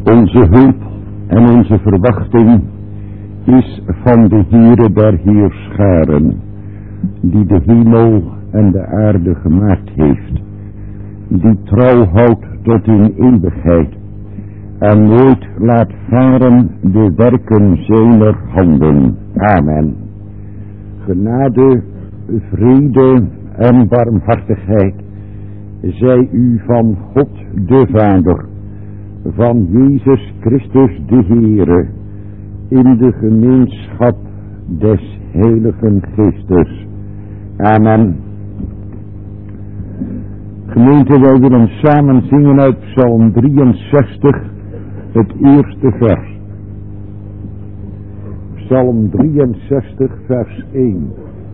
Onze hulp en onze verwachting is van de Heere der Heerscharen, die de hemel en de aarde gemaakt heeft, die trouw houdt tot in eeuwigheid en nooit laat varen de werken zijner handen. Amen. Genade, vrede en barmhartigheid zij u van God de Vader, van Jezus Christus de Heere, in de gemeenschap des Heiligen Geestes. Amen. Gemeente, wij willen samen zingen uit Psalm 63, het eerste vers. Psalm 63, vers 1.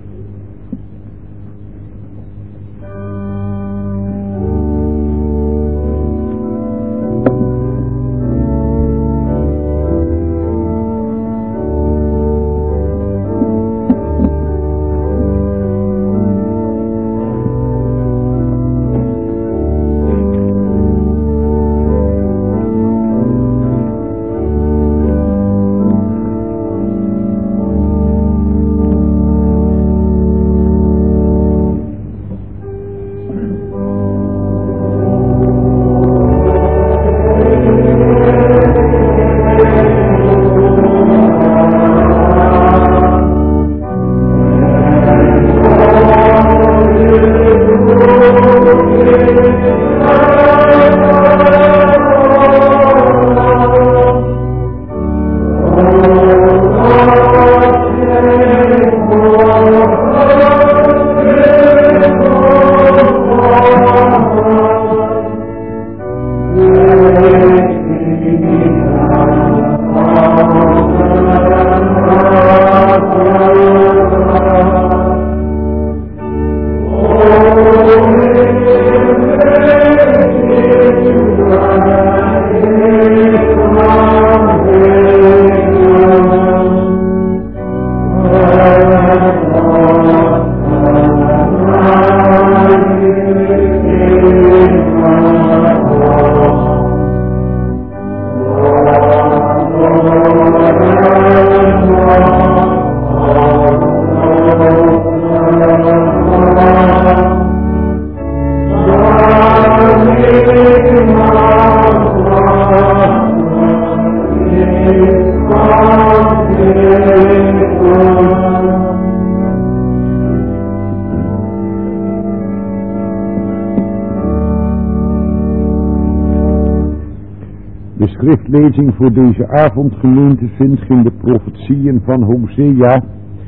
De schriftlezing voor deze avondgemeente vindt zich in de profetieën van Hosea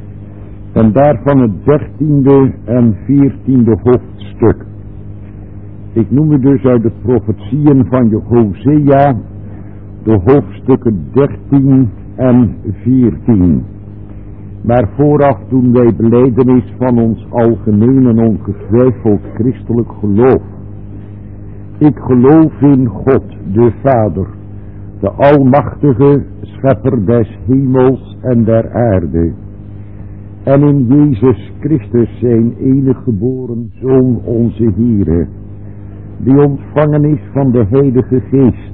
en daarvan het 13e en 14e hoofdstuk. Ik noem u dus uit de profetieën van Hosea de hoofdstukken 13 en 14. Maar vooraf doen wij belijdenis van ons algemeen en ongetwijfeld christelijk geloof. Ik geloof in God, de Vader, de almachtige schepper des hemels en der aarde, en in Jezus Christus zijn enige geboren Zoon, onze Heere, die ontvangen is van de Heilige Geest,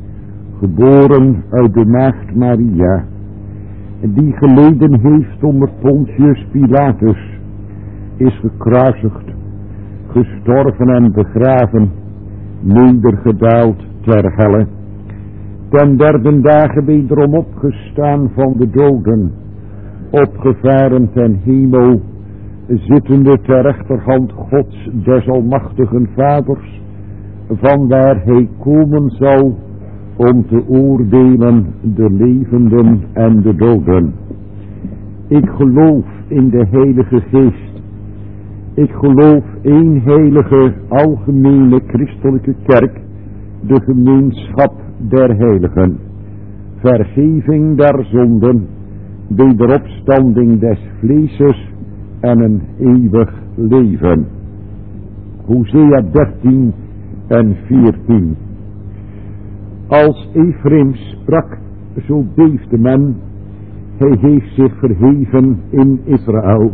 geboren uit de maagd Maria, die geleden heeft onder Pontius Pilatus, is gekruisigd, gestorven en begraven, nedergedaald ter helle, ten derde dagen wederom opgestaan van de doden, opgevaren ten hemel, zittende ter rechterhand Gods des almachtigen Vaders, vanwaar hij komen zal om te oordelen de levenden en de doden. Ik geloof in de Heilige Geest. Ik geloof één heilige, algemene christelijke kerk, de gemeenschap der heiligen, vergeving der zonden, wederopstanding des vleeses en een eeuwig leven. Hosea 13 en 14. Als Ephraim sprak, zo beefde men, hij heeft zich verheven in Israël.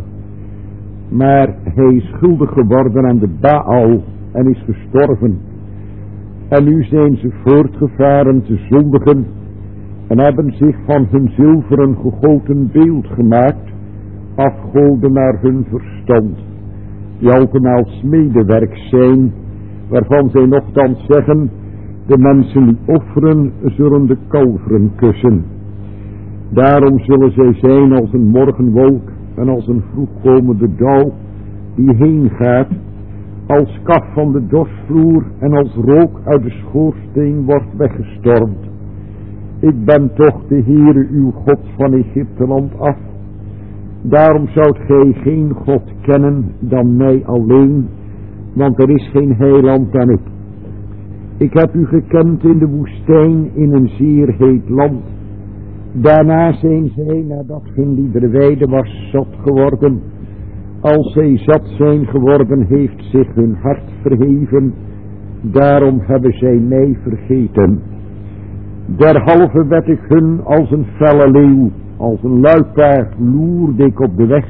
Maar hij is schuldig geworden aan de Baal en is gestorven. En nu zijn ze voortgevaren te zondigen en hebben zich van hun zilveren gegoten beeld gemaakt, afgoden naar hun verstand, die altenaal smedewerk zijn, waarvan zij nochtans zeggen, de mensen die offeren zullen de kalveren kussen. Daarom zullen zij zijn als een morgenwolk en als een vroegkomende dauw die heen gaat, als kaf van de dorsvloer en als rook uit de schoorsteen wordt weggestormd. Ik ben toch de Heere uw God van Egypteland af. Daarom zoudt gij geen God kennen dan mij alleen, want er is geen heiland dan ik. Ik heb u gekend in de woestijn in een zeer heet land. Daarna zijn zij, nadat hun liederweide was zat geworden, als zij zat zijn geworden, heeft zich hun hart verheven, daarom hebben zij mij vergeten. Derhalve werd ik hun als een felle leeuw, als een luipaard loerde ik op de weg.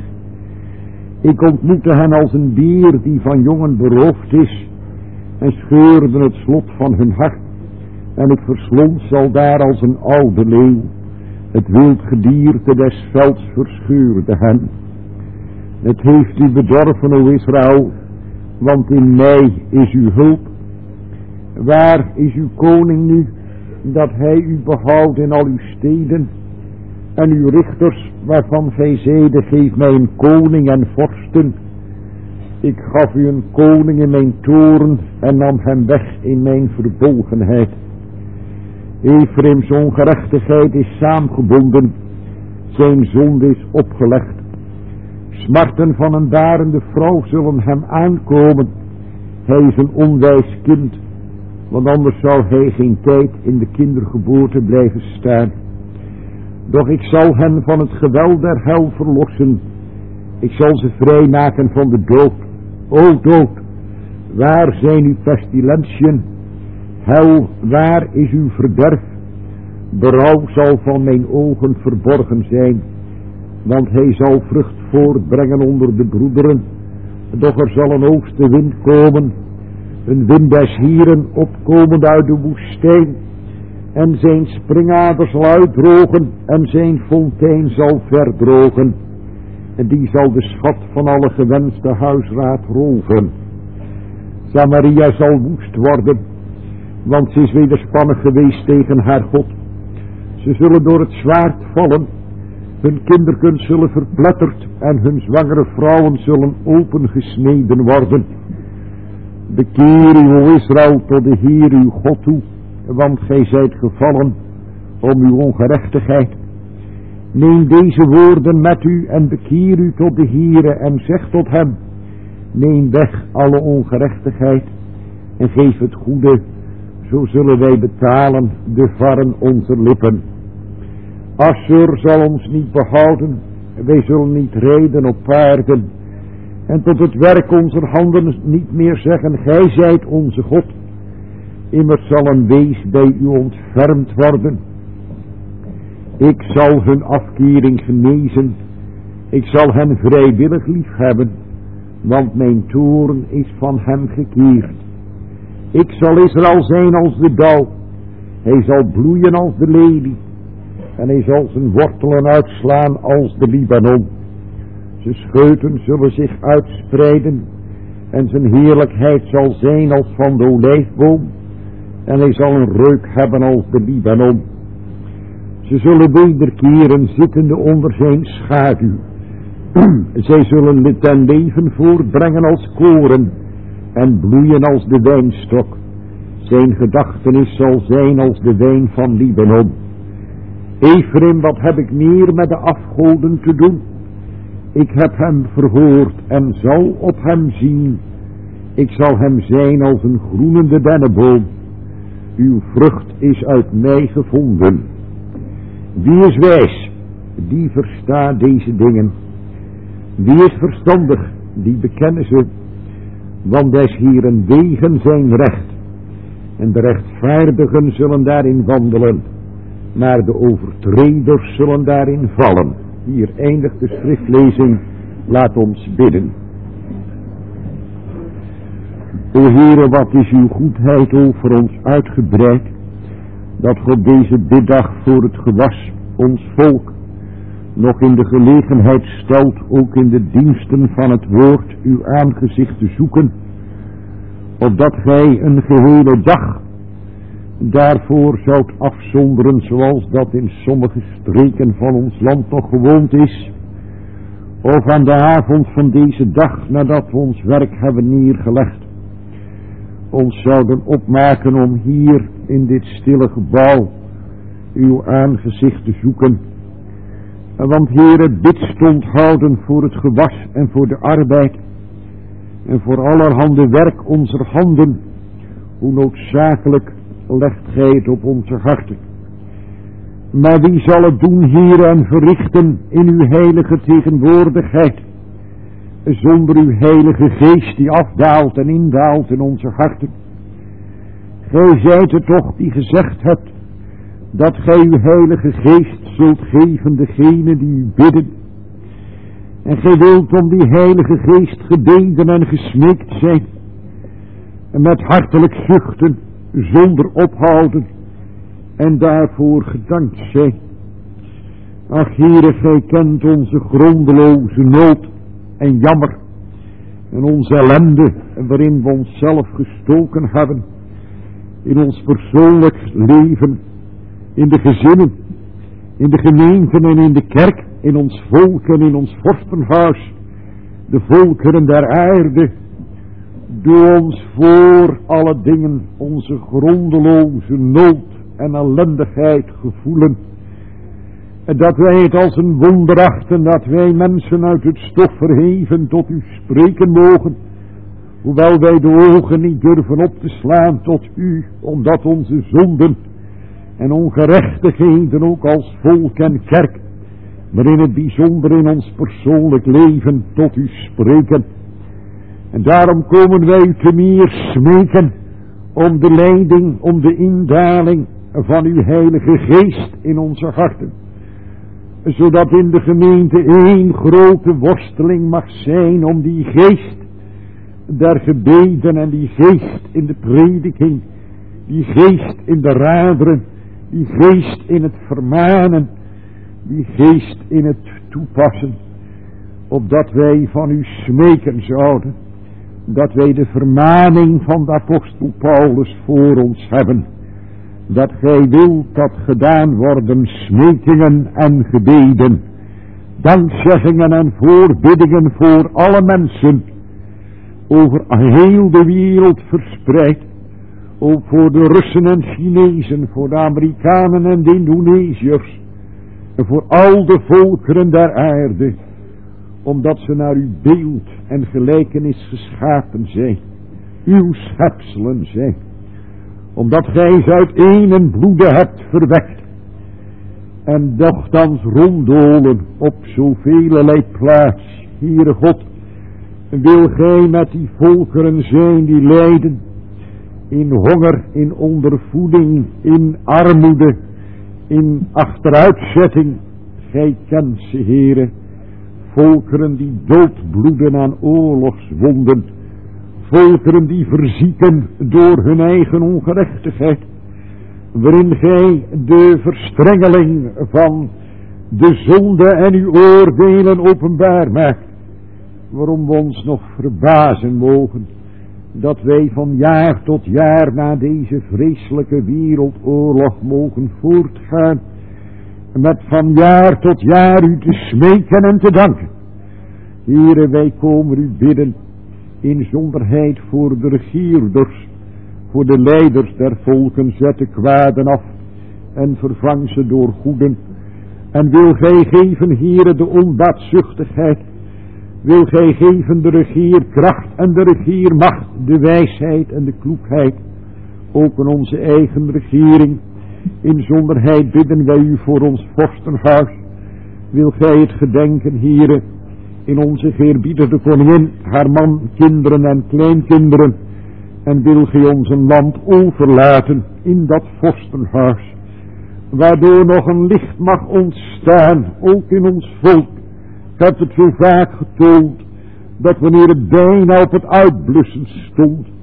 Ik ontmoette hen als een dier die van jongen beroofd is, en scheurde het slot van hun hart, en ik verslond zal daar als een oude leeuw. Het wild gedierte des velds verscheurde hen. Het heeft u bedorven, o Israël, want in mij is uw hulp. Waar is uw koning nu, dat hij u behoudt in al uw steden? En uw richters, waarvan gij zeide, geef mij een koning en vorsten. Ik gaf u een koning in mijn toorn en nam hem weg in mijn verbolgenheid. Efraims ongerechtigheid is saamgebonden, zijn zonde is opgelegd. Smarten van een barende vrouw zullen hem aankomen. Hij is een onwijs kind, want anders zou hij geen tijd in de kindergeboorte blijven staan. Doch ik zal hen van het geweld der hel verlossen. Ik zal ze vrijmaken van de dood. O dood, waar zijn uw pestilentiën? Hel, waar is uw verderf? Berouw zal van mijn ogen verborgen zijn, want hij zal vrucht voortbrengen onder de broederen. Doch er zal een oostenwind komen, een wind des Hieren opkomend uit de woestijn, en zijn springaders zal uitdrogen en zijn fontein zal verdrogen. En die zal de schat van alle gewenste huisraad roven. Samaria zal woest worden, want ze is wederspannig geweest tegen haar God. Ze zullen door het zwaard vallen, hun kinderken zullen verpletterd en hun zwangere vrouwen zullen opengesneden worden. Bekeer u, o Israël, tot de Heer uw God toe, want gij zijt gevallen om uw ongerechtigheid. Neem deze woorden met u en bekeer u tot de Heere en zeg tot hem, neem weg alle ongerechtigheid en geef het goede, zo zullen wij betalen de varren onze lippen. Assur zal ons niet behouden, wij zullen niet rijden op paarden, en tot het werk onze handen niet meer zeggen, gij zijt onze God. Immers zal een wees bij u ontfermd worden. Ik zal hun afkering genezen, ik zal hen vrijwillig lief hebben, want mijn toorn is van hem gekeerd. Ik zal Israël zijn als de dauw, hij zal bloeien als de lelie, en hij zal zijn wortelen uitslaan als de Libanon. Zijn scheuten zullen zich uitspreiden, en zijn heerlijkheid zal zijn als van de olijfboom, en hij zal een reuk hebben als de Libanon. Ze zullen wederkeren zittende onder zijn schaduw. Zij zullen ten leven voortbrengen als koren en bloeien als de wijnstok. Zijn gedachtenis zal zijn als de wijn van Libanon. Efraim, wat heb ik meer met de afgoden te doen? Ik heb hem verhoord en zal op hem zien. Ik zal hem zijn als een groenende dennenboom. Uw vrucht is uit mij gevonden. Wie is wijs? Die verstaat deze dingen. Wie is verstandig? Die bekennen ze. Want des Heeren wegen zijn recht. En de rechtvaardigen zullen daarin wandelen. Maar de overtreders zullen daarin vallen. Hier eindigt de schriftlezing. Laat ons bidden. O Heere, wat is uw goedheid over ons uitgebreid, dat God deze biddag voor het gewas, ons volk, nog in de gelegenheid stelt, ook in de diensten van het woord, uw aangezicht te zoeken, opdat gij een gehele dag daarvoor zoudt afzonderen, zoals dat in sommige streken van ons land nog gewoond is, of aan de avond van deze dag, nadat we ons werk hebben neergelegd, ons zouden opmaken om hier in dit stille gebouw uw aangezicht te zoeken. Want Heere, bidstond houden voor het gewas en voor de arbeid en voor allerhande werk onze handen, hoe noodzakelijk legt gij het op onze harten. Maar wie zal het doen, Heere, en verrichten in uw heilige tegenwoordigheid, zonder uw heilige geest die afdaalt en indaalt in onze harten? Gij zijt het toch die gezegd hebt, dat gij uw heilige geest zult geven degenen die u bidden. En gij wilt om die heilige geest gebeden en gesmeekt zijn, en met hartelijk zuchten, zonder ophouden, en daarvoor gedankt zijn. Ach Heere, gij kent onze grondeloze nood en jammer, en onze ellende, waarin we onszelf gestoken hebben, in ons persoonlijk leven, in de gezinnen, in de gemeenten en in de kerk, in ons volk en in ons vorstenhuis, de volkeren der aarde. Doe ons voor alle dingen onze grondeloze nood en ellendigheid gevoelen, en dat wij het als een wonder achten dat wij mensen uit het stof verheven tot u spreken mogen, hoewel wij de ogen niet durven op te slaan tot u, omdat onze zonden en ongerechtigheden ook als volk en kerk, maar in het bijzonder in ons persoonlijk leven tot u spreken. En daarom komen wij u te meer smeken om de leiding, om de indaling van uw heilige geest in onze harten, zodat in de gemeente één grote worsteling mag zijn om die geest der gebeden en die geest in de prediking, die geest in de raderen, die geest in het vermanen, die geest in het toepassen, opdat wij van u smeken zouden, dat wij de vermaning van de apostel Paulus voor ons hebben, dat gij wilt dat gedaan worden smekingen en gebeden, dankzeggingen en voorbiddingen voor alle mensen, over heel de wereld verspreid, ook voor de Russen en Chinezen, voor de Amerikanen en de Indonesiërs, en voor al de volkeren der aarde, omdat ze naar uw beeld en gelijkenis geschapen zijn, uw schepselen zijn, omdat gij ze uit één bloede hebt verwekt, en nochtans ronddolen op zoveelelei plaats. Heere God, wil gij met die volkeren zijn die lijden, in honger, in ondervoeding, in armoede, in achteruitzetting. Gij kent ze, Heere, volkeren die doodbloeden aan oorlogswonden, volkeren die verzieken door hun eigen ongerechtigheid, waarin gij de verstrengeling van de zonde en uw oordelen openbaar maakt, waarom we ons nog verbazen mogen, dat wij van jaar tot jaar na deze vreselijke wereldoorlog mogen voortgaan, met van jaar tot jaar u te smeken en te danken. Heere, wij komen u bidden, in zonderheid voor de regeerders, voor de leiders der volken, zet de kwaden af en vervang ze door goeden. En wil gij geven, Heere, de onbaatzuchtigheid, wil gij geven de regeerkracht en de regeermacht, de wijsheid en de kloekheid, ook in onze eigen regering. In zonderheid bidden wij u voor ons vorstenhuis. Wil gij het gedenken, Heere, in onze geëerbiedigde koningin, haar man, kinderen en kleinkinderen. En wil gij ons een land overlaten in dat vorstenhuis, waardoor nog een licht mag ontstaan, ook in ons volk. Ik heb het zo vaak getoond, dat wanneer het bijna op het uitblussen stond,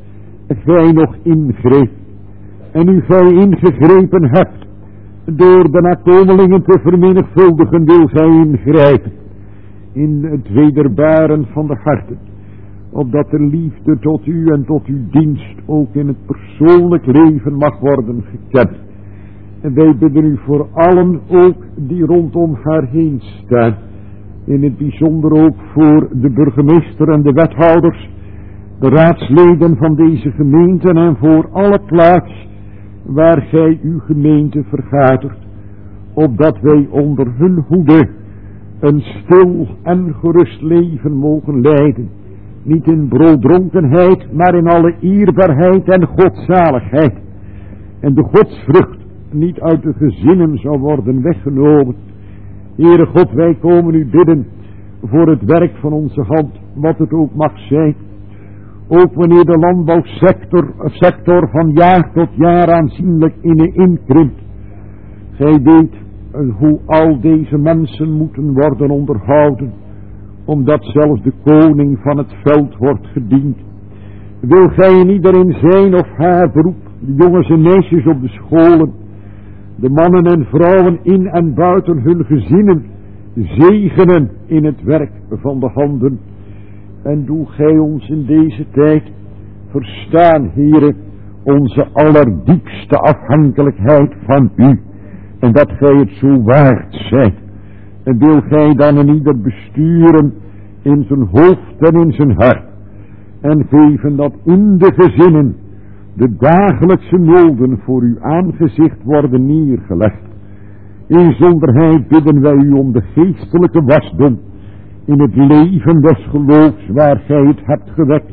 gij nog ingreep. En nu gij ingegrepen hebt, door de nakomelingen te vermenigvuldigen, wil gij ingrijpen in het wederbaren van de harten, opdat de liefde tot u en tot uw dienst ook in het persoonlijk leven mag worden gekend. En wij bidden u voor allen ook die rondom haar heen staan, in het bijzonder ook voor de burgemeester en de wethouders, de raadsleden van deze gemeente en voor alle plaats waar gij uw gemeente vergadert, opdat wij onder hun hoede een stil en gerust leven mogen leiden, niet in brooddronkenheid, maar in alle eerbaarheid en godzaligheid, en de godsvrucht niet uit de gezinnen zou worden weggenomen. Heere God, wij komen u bidden voor het werk van onze hand, wat het ook mag zijn. Ook wanneer de landbouwsector van jaar tot jaar aanzienlijk inkrimpt. Gij weet hoe al deze mensen moeten worden onderhouden, omdat zelfs de koning van het veld wordt gediend. Wil gij in iedereen zijn of haar beroep, de jongens en meisjes op de scholen, de mannen en vrouwen in en buiten hun gezinnen, zegenen in het werk van de handen. En doe gij ons in deze tijd verstaan, Heere, onze allerdiepste afhankelijkheid van u. En dat gij het zo waard zijt. En wil gij dan een ieder besturen in zijn hoofd en in zijn hart. En geven dat in de gezinnen de dagelijkse noden voor uw aangezicht worden neergelegd. In zonderheid bidden wij u om de geestelijke wasdom in het leven des geloofs waar gij het hebt gewekt.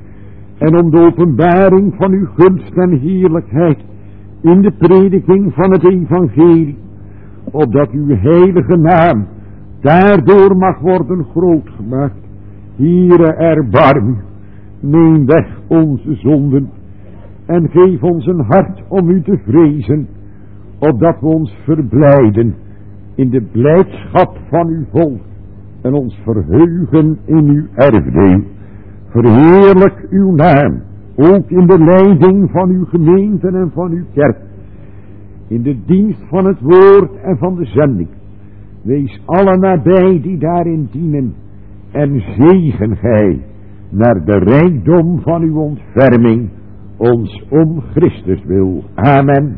En om de openbaring van uw gunst en heerlijkheid in de prediking van het evangelie, opdat uw heilige naam daardoor mag worden grootgemaakt. Heere, erbarm u, neem weg onze zonden en geef ons een hart om u te vrezen, opdat we ons verblijden in de blijdschap van uw volk en ons verheugen in uw erfdeel. Verheerlijk uw naam, ook in de leiding van uw gemeenten en van uw kerk, in de dienst van het woord en van de zending. Wees allen nabij die daarin dienen en zegen gij naar de rijkdom van uw ontferming, ons om Christus wil. Amen.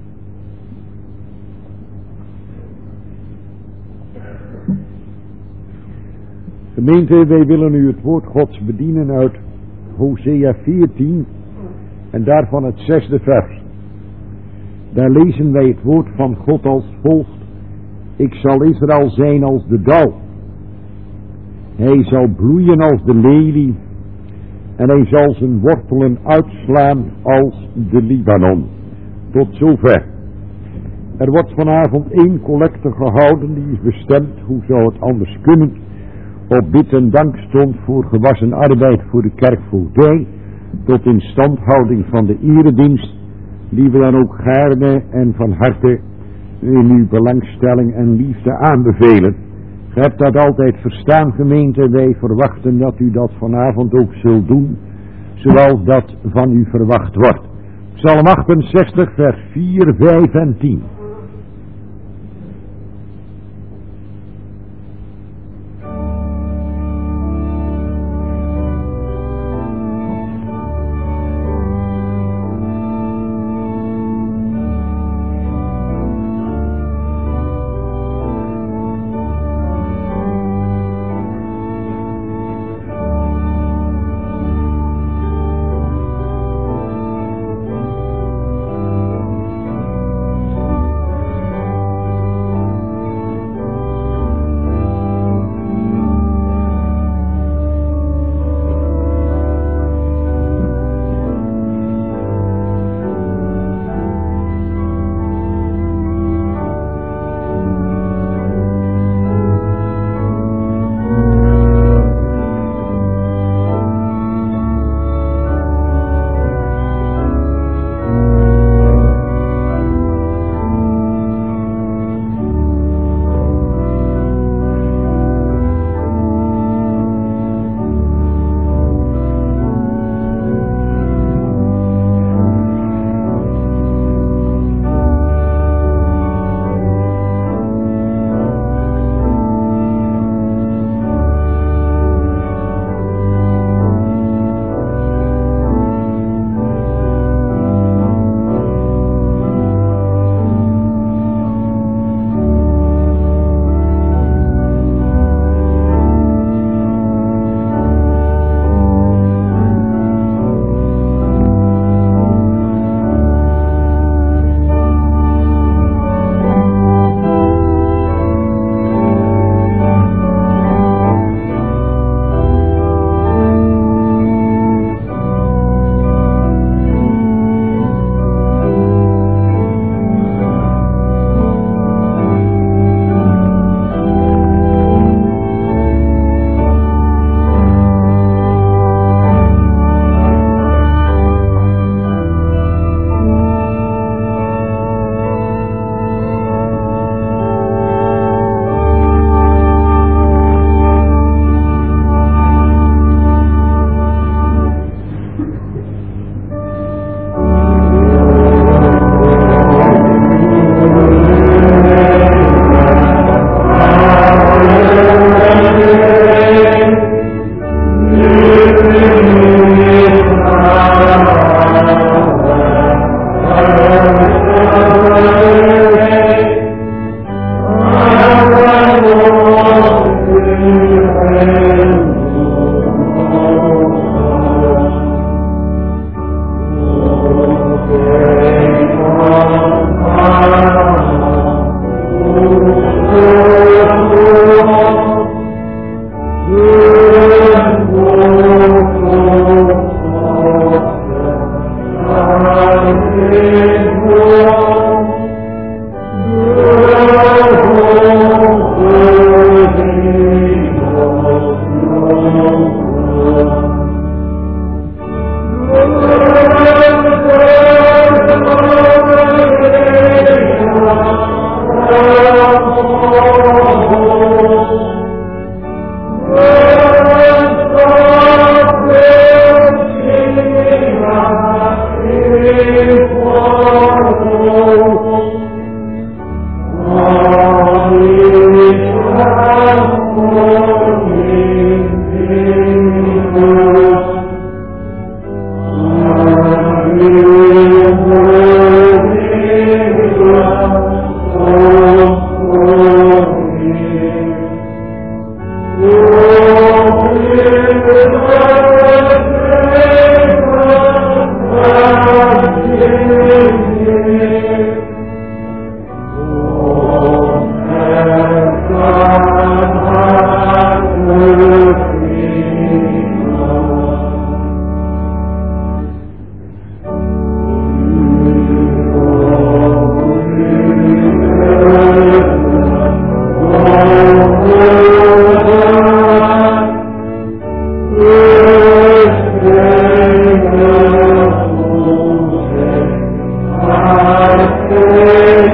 Gemeente, wij willen u het woord Gods bedienen uit Hosea 14 en daarvan het 6e vers. Daar lezen wij het woord van God als volgt. Ik zal Israël zijn als de dauw. Hij zal bloeien als de lelie en hij zal zijn wortelen uitslaan als de Libanon. Tot zover. Er wordt vanavond 1 collecte gehouden, die is bestemd, hoe zou het anders kunnen, op bid en dankstond voor gewassen arbeid voor de kerkvoogdij, tot instandhouding van de eredienst, die we dan ook gaarne en van harte in uw belangstelling en liefde aanbevelen. Ge hebt dat altijd verstaan, gemeente, wij verwachten dat u dat vanavond ook zult doen, zoals dat van u verwacht wordt. Psalm 68, vers 4, 5 en 10.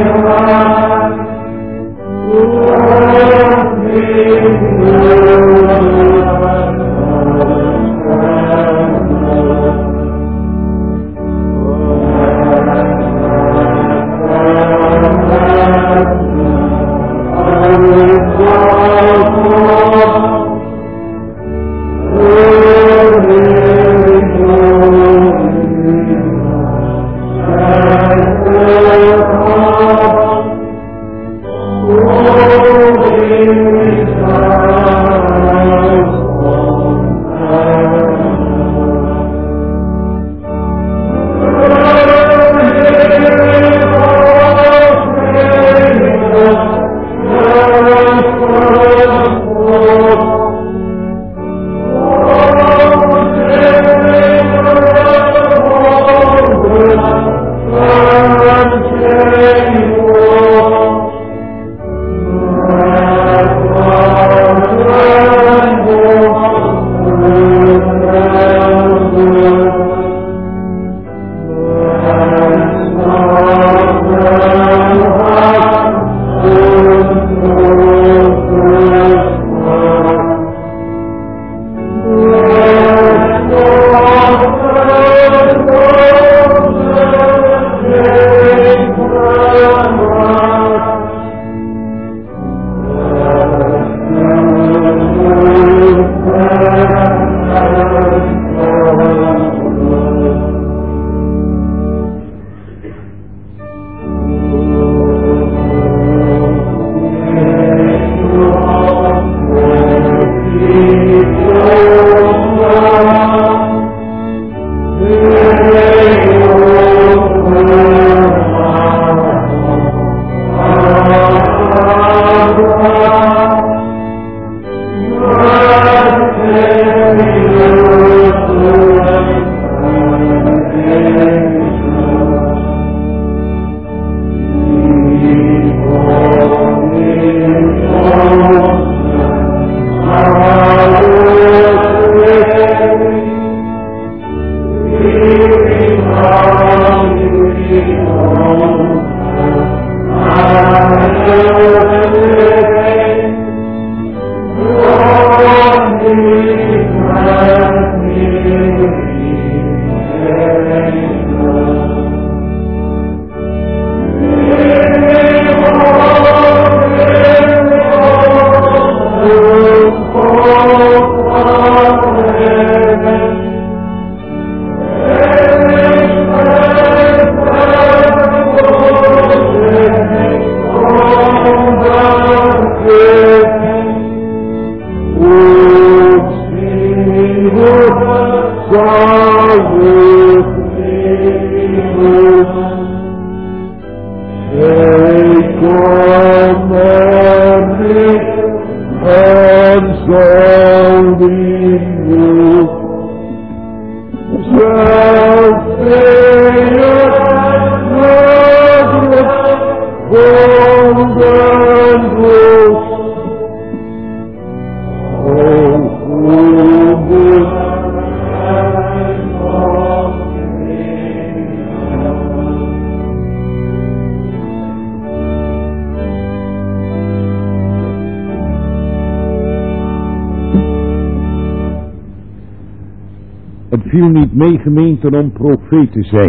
Het viel niet mee, gemeente, om profeet te zijn.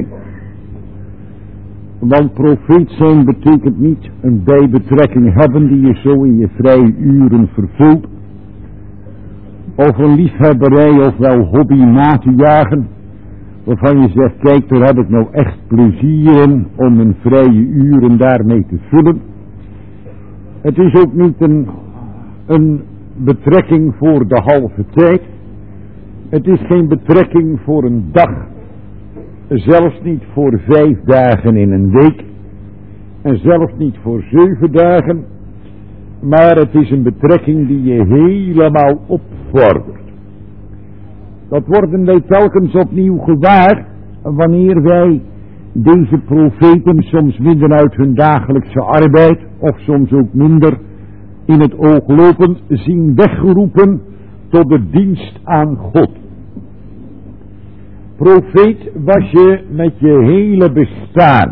Want profeet zijn betekent niet een bijbetrekking hebben die je zo in je vrije uren vervult. Of een liefhebberij of wel hobby na te jagen. Waarvan je zegt, kijk, daar heb ik nou echt plezier in om mijn vrije uren daarmee te vullen. Het is ook niet een betrekking voor de halve tijd. Het is geen betrekking voor een dag. Zelfs niet voor 5 dagen in een week. En zelfs niet voor 7 dagen. Maar het is een betrekking die je helemaal opvordert. Dat worden wij telkens opnieuw gewaar wanneer wij deze profeten soms midden uit hun dagelijkse arbeid of soms ook minder in het oog lopend zien weggeroepen tot de dienst aan God. Profeet was je met je hele bestaan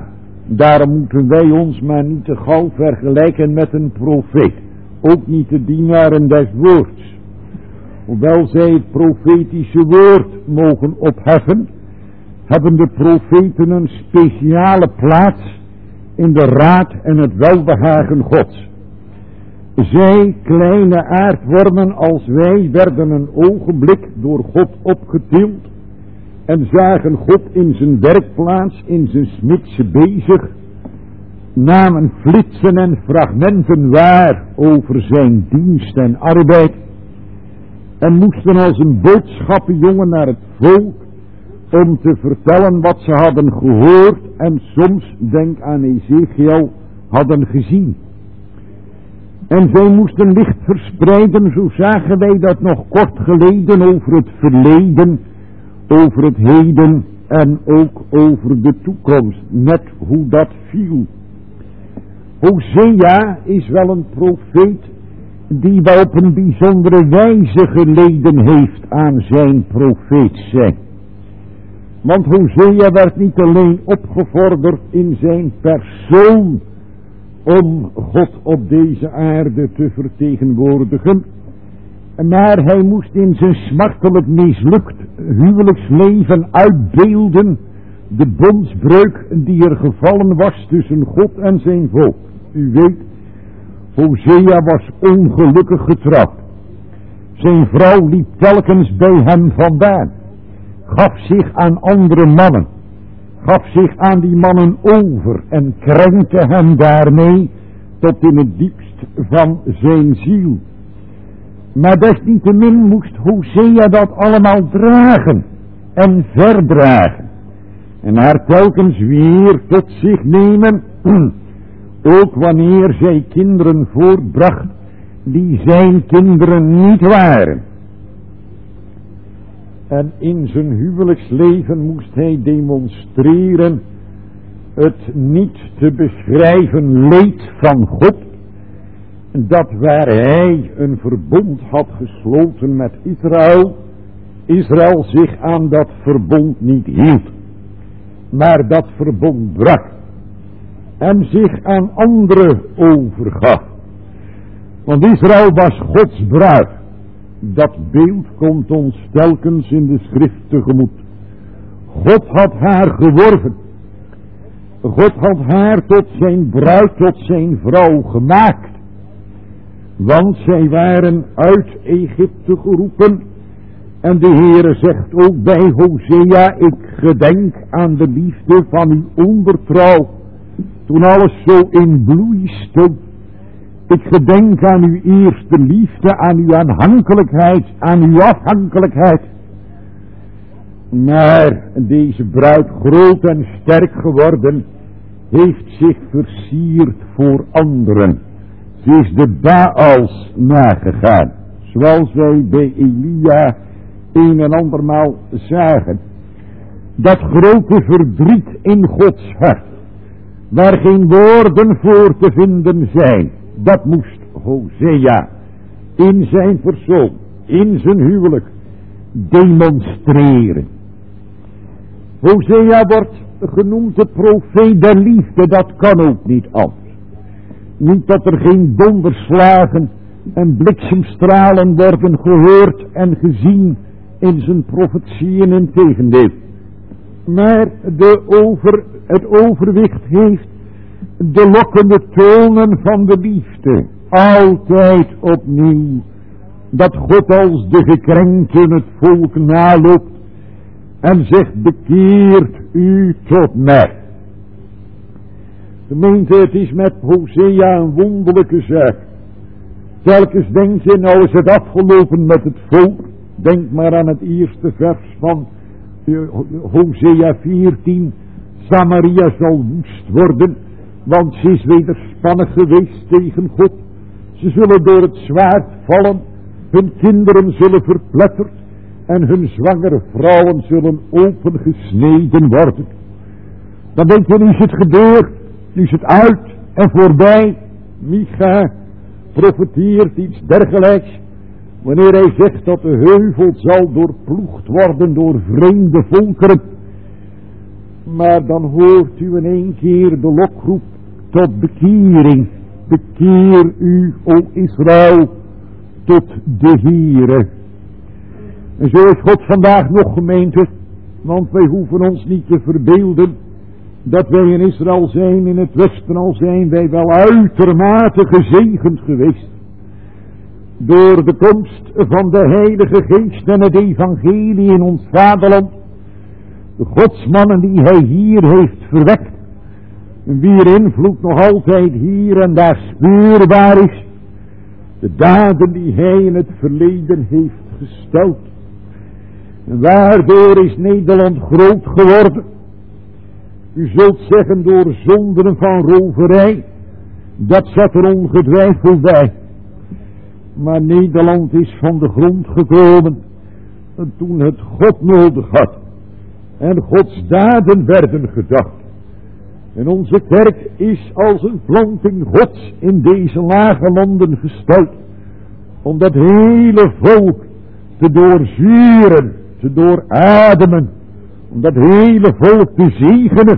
Daarom moeten wij ons maar niet te gauw vergelijken met een profeet. Ook niet de dienaren des woords. Hoewel zij het profetische woord mogen opheffen, hebben de profeten een speciale plaats in de raad en het welbehagen Gods. Zij, kleine aardwormen als wij, werden een ogenblik door God opgetild en zagen God in zijn werkplaats, in zijn smidse bezig, namen flitsen en fragmenten waar over zijn dienst en arbeid en moesten als een boodschappenjongen naar het volk om te vertellen wat ze hadden gehoord en soms, denk aan Ezekiel, hadden gezien. En zij moesten licht verspreiden, zo zagen wij dat nog kort geleden over het verleden, over het heden en ook over de toekomst, net hoe dat viel. Hosea is wel een profeet die wel op een bijzondere wijze geleden heeft aan zijn profeet zijn. Want Hosea werd niet alleen opgevorderd in zijn persoon om God op deze aarde te vertegenwoordigen, maar hij moest in zijn smartelijk mislukt huwelijksleven uitbeelden de bondsbreuk die er gevallen was tussen God en zijn volk. U weet, Hosea was ongelukkig getrouwd. Zijn vrouw liep telkens bij hem vandaan, gaf zich aan andere mannen, gaf zich aan die mannen over en krenkte hem daarmee tot in het diepst van zijn ziel. Maar desniettemin moest Hosea dat allemaal dragen en verdragen en haar telkens weer tot zich nemen, ook wanneer zij kinderen voortbracht die zijn kinderen niet waren. En in zijn huwelijksleven moest hij demonstreren het niet te beschrijven leed van God, dat waar hij een verbond had gesloten met Israël zich aan dat verbond niet hield, maar dat verbond brak en zich aan anderen overgaf. Want Israël was Gods bruid. Dat beeld komt ons telkens in de schrift tegemoet. God had haar geworven. God had haar tot zijn bruid, tot zijn vrouw gemaakt. Want zij waren uit Egypte geroepen. En de Heere zegt ook bij Hosea, ik gedenk aan de liefde van uw ondertrouw, toen alles zo in bloei stond. Ik gedenk aan uw eerste liefde, aan uw aanhankelijkheid, aan uw afhankelijkheid. Maar deze bruid, groot en sterk geworden, heeft zich versierd voor anderen. Ze is de Baals nagegaan, zoals wij bij Elia een en andermaal zagen. Dat grote verdriet in Gods hart, waar geen woorden voor te vinden zijn, dat moest Hosea in zijn persoon, in zijn huwelijk, demonstreren. Hosea wordt genoemd de profeet der liefde, dat kan ook niet anders. Niet dat er geen donderslagen en bliksemstralen worden gehoord en gezien in zijn profetieën, in tegendeel. Maar het overwicht heeft de lokkende tonen van de liefde, altijd opnieuw, dat God als de gekrenkten het volk naloopt en zegt, bekeert u tot mij. Gemeente, het is met Hosea een wonderlijke zaak. Telkens denk je, nou is het afgelopen met het volk. Denk maar aan het eerste vers van Hosea 14. Samaria zal woest worden, want ze is wederspannig geweest tegen God. Ze zullen door het zwaard vallen, hun kinderen zullen verpletterd en hun zwangere vrouwen zullen opengesneden worden. Dan denk je, nu is het gebeurd, nu is het uit en voorbij. Micha profeteert iets dergelijks, wanneer hij zegt dat de heuvel zal doorploegd worden door vreemde volkeren. Maar dan hoort u in één keer de lokroep tot bekering. Bekeer u, o Israël, tot de Heere. En zo is God vandaag nog, gemeente, want wij hoeven ons niet te verbeelden dat wij in Israël zijn, in het Westen al zijn wij wel uitermate gezegend geweest door de komst van de Heilige Geest en het evangelie in ons vaderland. De godsmannen die hij hier heeft verwekt, en wier invloed nog altijd hier en daar speurbaar is. De daden die hij in het verleden heeft gesteld. En waardoor is Nederland groot geworden? U zult zeggen door zonden van roverij. Dat zat er ongetwijfeld bij. Maar Nederland is van de grond gekomen. En toen het God nodig had. En Gods daden werden gedacht. En onze kerk is als een planting Gods in deze lage landen gesteld. Om dat hele volk te doorzuren, te doorademen. Om dat hele volk te zegenen.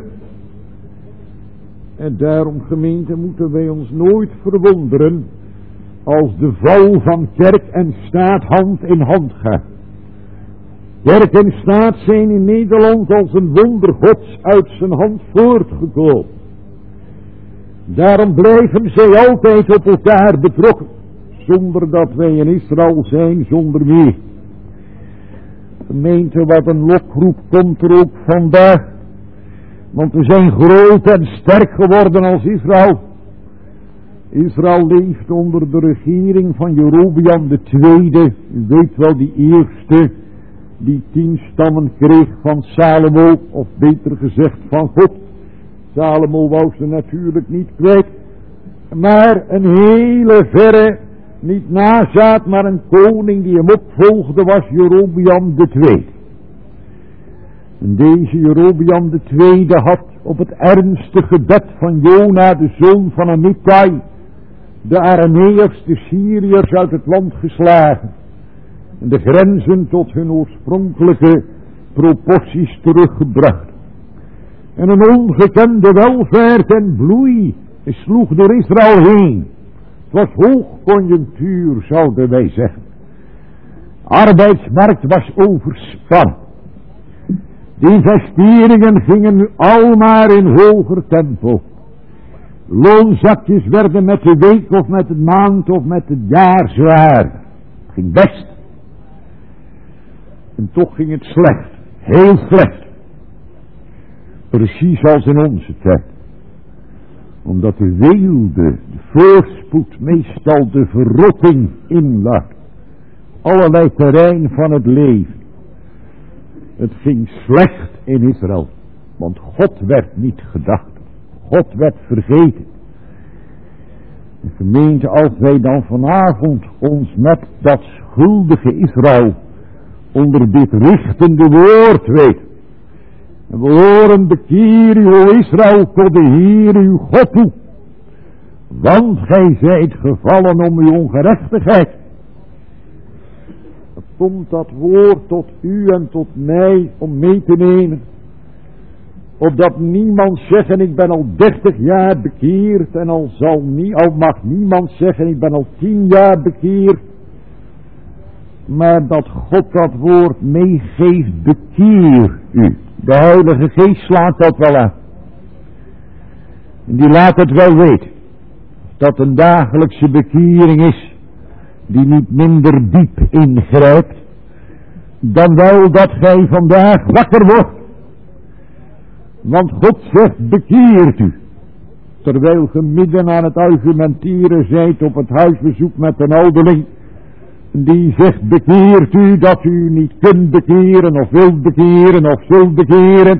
En daarom, gemeente, moeten wij ons nooit verwonderen als de val van kerk en staat hand in hand gaat. Kerk en staat zijn in Nederland als een wonder Gods uit zijn hand voortgekomen. Daarom blijven zij altijd op elkaar betrokken, zonder dat wij in Israël zijn, zonder meer. Gemeente, wat een lokroep komt er ook vandaag. Want we zijn groot en sterk geworden als Israël. Israël leeft onder de regering van Jerobeam II. U weet wel, die eerste die 10 stammen kreeg van Salomo, of beter gezegd van God. Salomo wou ze natuurlijk niet kwijt. Maar een hele verre, niet nazaat, maar een koning die hem opvolgde was Jerobeam II. En deze Jerobeam II had op het ernstige gebed van Jona, de zoon van Amittai, de Arameërs, de Syriërs uit het land geslagen. En de grenzen tot hun oorspronkelijke proporties teruggebracht. En een ongekende welvaart en bloei sloeg door Israël heen. Het was hoogconjunctuur, zouden wij zeggen. Arbeidsmarkt was overspannen. De investeringen gingen nu almaar in hoger tempo. Loonzakjes werden met de week of met het maand of met het jaar zwaar. Het ging best. En toch ging het slecht. Heel slecht. Precies als in onze tijd. Omdat de weelde, de voorspoed, meestal de verrotting inlag. Allerlei terrein van het leven. Het ging slecht in Israël. Want God werd niet gedacht. God werd vergeten. De gemeente, als wij dan vanavond ons met dat schuldige Israël onder dit richtende woord weet. En we horen: bekeer u, o Israël, tot de Heer uw God toe. Want gij zijt gevallen om uw ongerechtigheid. Komt dat woord tot u en tot mij om mee te nemen. Opdat niemand zeggen: ik ben al 30 jaar bekeerd. En al mag niemand zeggen: ik ben al 10 jaar bekeerd. Maar dat God dat woord meegeeft: bekeer u. De Heilige Geest slaat dat wel aan. En die laat het wel weten. Dat een dagelijkse bekering is. Die niet minder diep ingrijpt. Dan wel dat gij vandaag wakker wordt. Want God zegt: bekeert u. Terwijl ge midden aan het argumenteren zijt op het huisbezoek met een ouderling. Die zegt: bekeert u, dat u niet kunt bekeren of wilt bekeren of zult bekeren.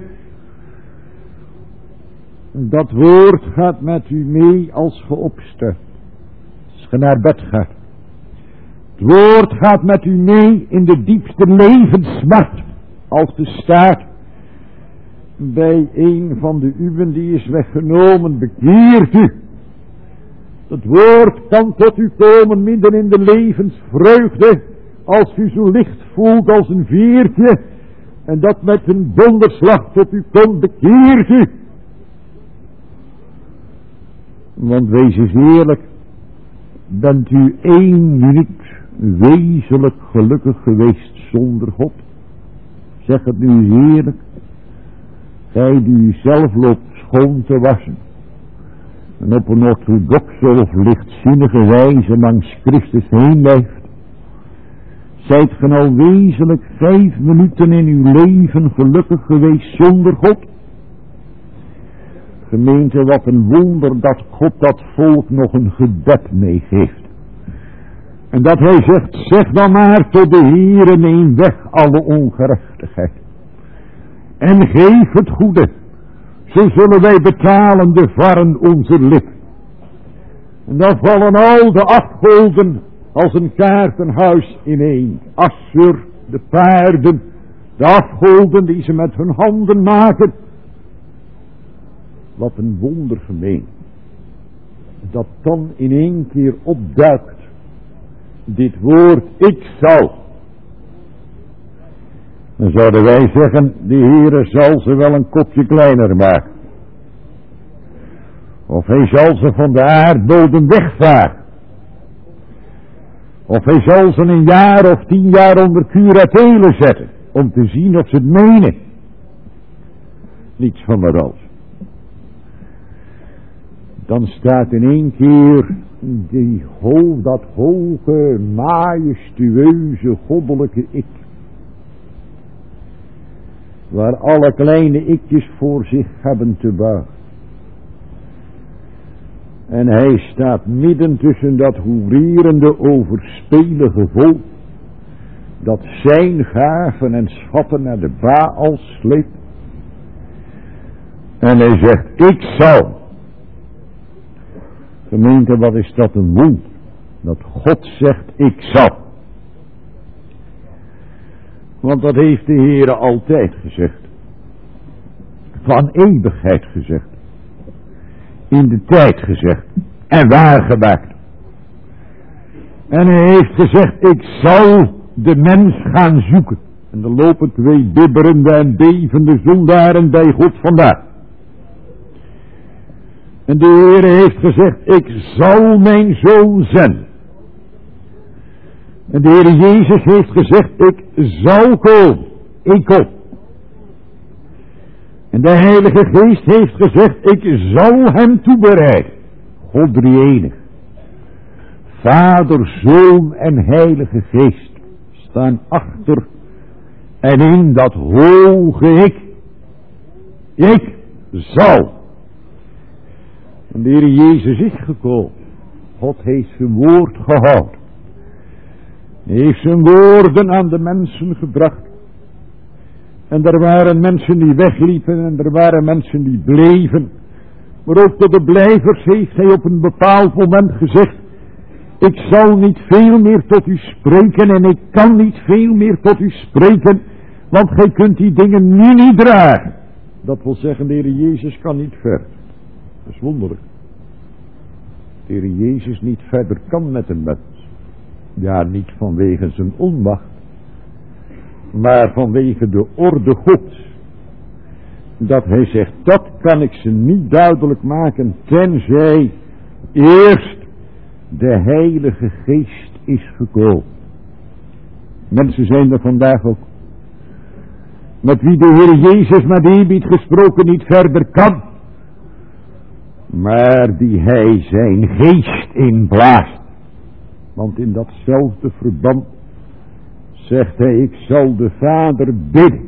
Dat woord gaat met u mee als ge opstaat. Als ge naar bed gaat. Het woord gaat met u mee in de diepste levenssmart. Als ge staat bij een van de uwen die is weggenomen. Bekeert u. Het woord kan tot u komen midden in de levensvreugde. Als u zo licht voelt als een veertje. En dat met een donderslag tot u komt, bekeert u. Want wees eens eerlijk, bent u 1 minuut wezenlijk gelukkig geweest zonder God? Zeg het nu eens eerlijk. Gij die u zelf loopt schoon te wassen. En op een orthodoxe of lichtzinnige wijze langs Christus heen leeft. Zijt ge nou wezenlijk 5 minuten in uw leven gelukkig geweest zonder God? Gemeente, wat een wonder dat God dat volk nog een gebed meegeeft. En dat hij zegt, zeg dan maar tot de Heere, neem weg alle ongerechtigheid. En geef het goede, zo zullen wij betalen de varren onze lippen. En dan vallen al de afgoden als een kaartenhuis ineen. Assur, de paarden, de afgoden die ze met hun handen maken. Wat een wonder gemeen. Dat dan in 1 keer opduikt. Dit woord, ik zal. Dan zouden wij zeggen, de Heere zal ze wel een kopje kleiner maken. Of hij zal ze van de aardbodem wegvagen. Of hij zal ze 1 jaar of 10 jaar onder curatele zetten. Om te zien of ze het menen. Niets van dat alles. Dan staat in 1 keer dat hoge, majestueuze, goddelijke ik. Waar alle kleine ikjes voor zich hebben te buigen. En hij staat midden tussen dat hoererende, overspelige volk. Dat zijn gaven en schatten naar de Baal sleept. En hij zegt, ik zal. Gemeente, wat is dat een wonder. Dat God zegt, ik zal. Want dat heeft de Heere altijd gezegd. Van eeuwigheid gezegd. In de tijd gezegd. En waargemaakt. En hij heeft gezegd, ik zal de mens gaan zoeken. En er lopen 2 bibberende en bevende zondaren bij God vandaan. En de Heere heeft gezegd, ik zal mijn zoon zenden. En de Heere Jezus heeft gezegd, ik zal komen. Ik kom. En de Heilige Geest heeft gezegd, ik zal hem toebereiden. God drie-enig. Vader, Zoon en Heilige Geest staan achter en in dat hoge ik. Ik zal. En de Heer Jezus is gekomen. God heeft zijn woord gehouden. Hij heeft zijn woorden aan de mensen gebracht. En er waren mensen die wegliepen en er waren mensen die bleven. Maar ook tot de blijvers heeft hij op een bepaald moment gezegd, ik zal niet veel meer tot u spreken en ik kan niet veel meer tot u spreken, want gij kunt die dingen nu niet dragen. Dat wil zeggen, de Heer Jezus kan niet verder. Dat is wonderlijk. De Heer Jezus niet verder kan met een mens. Ja, niet vanwege zijn onmacht, maar vanwege de orde Gods. Dat hij zegt, dat kan ik ze niet duidelijk maken, tenzij eerst de Heilige Geest is gekomen. Mensen zijn er vandaag ook. Met wie de Heer Jezus met eerbied gesproken niet verder kan. Maar die hij zijn geest inblaast. Want in datzelfde verband zegt hij, ik zal de Vader bidden.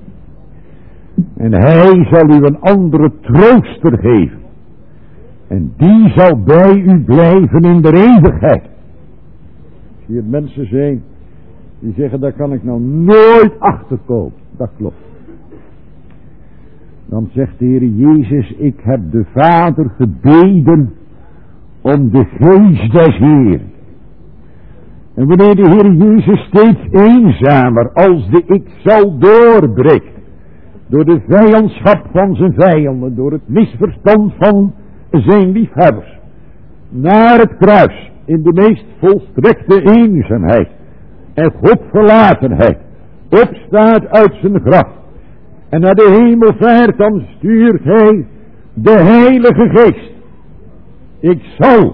En hij zal u een andere trooster geven. En die zal bij u blijven in de eeuwigheid. Zie je mensen zijn die zeggen, daar kan ik nou nooit achterkomen. Dat klopt. Dan zegt de Heer Jezus, ik heb de Vader gebeden om de geest des Heeren. En wanneer de Heer Jezus steeds eenzamer als de ik zal doorbreekt, door de vijandschap van zijn vijanden, door het misverstand van zijn liefhebbers, naar het kruis, in de meest volstrekte eenzaamheid en godverlatenheid, opstaat uit zijn graf en naar de hemel vaart, dan stuurt hij de Heilige Geest. Ik zal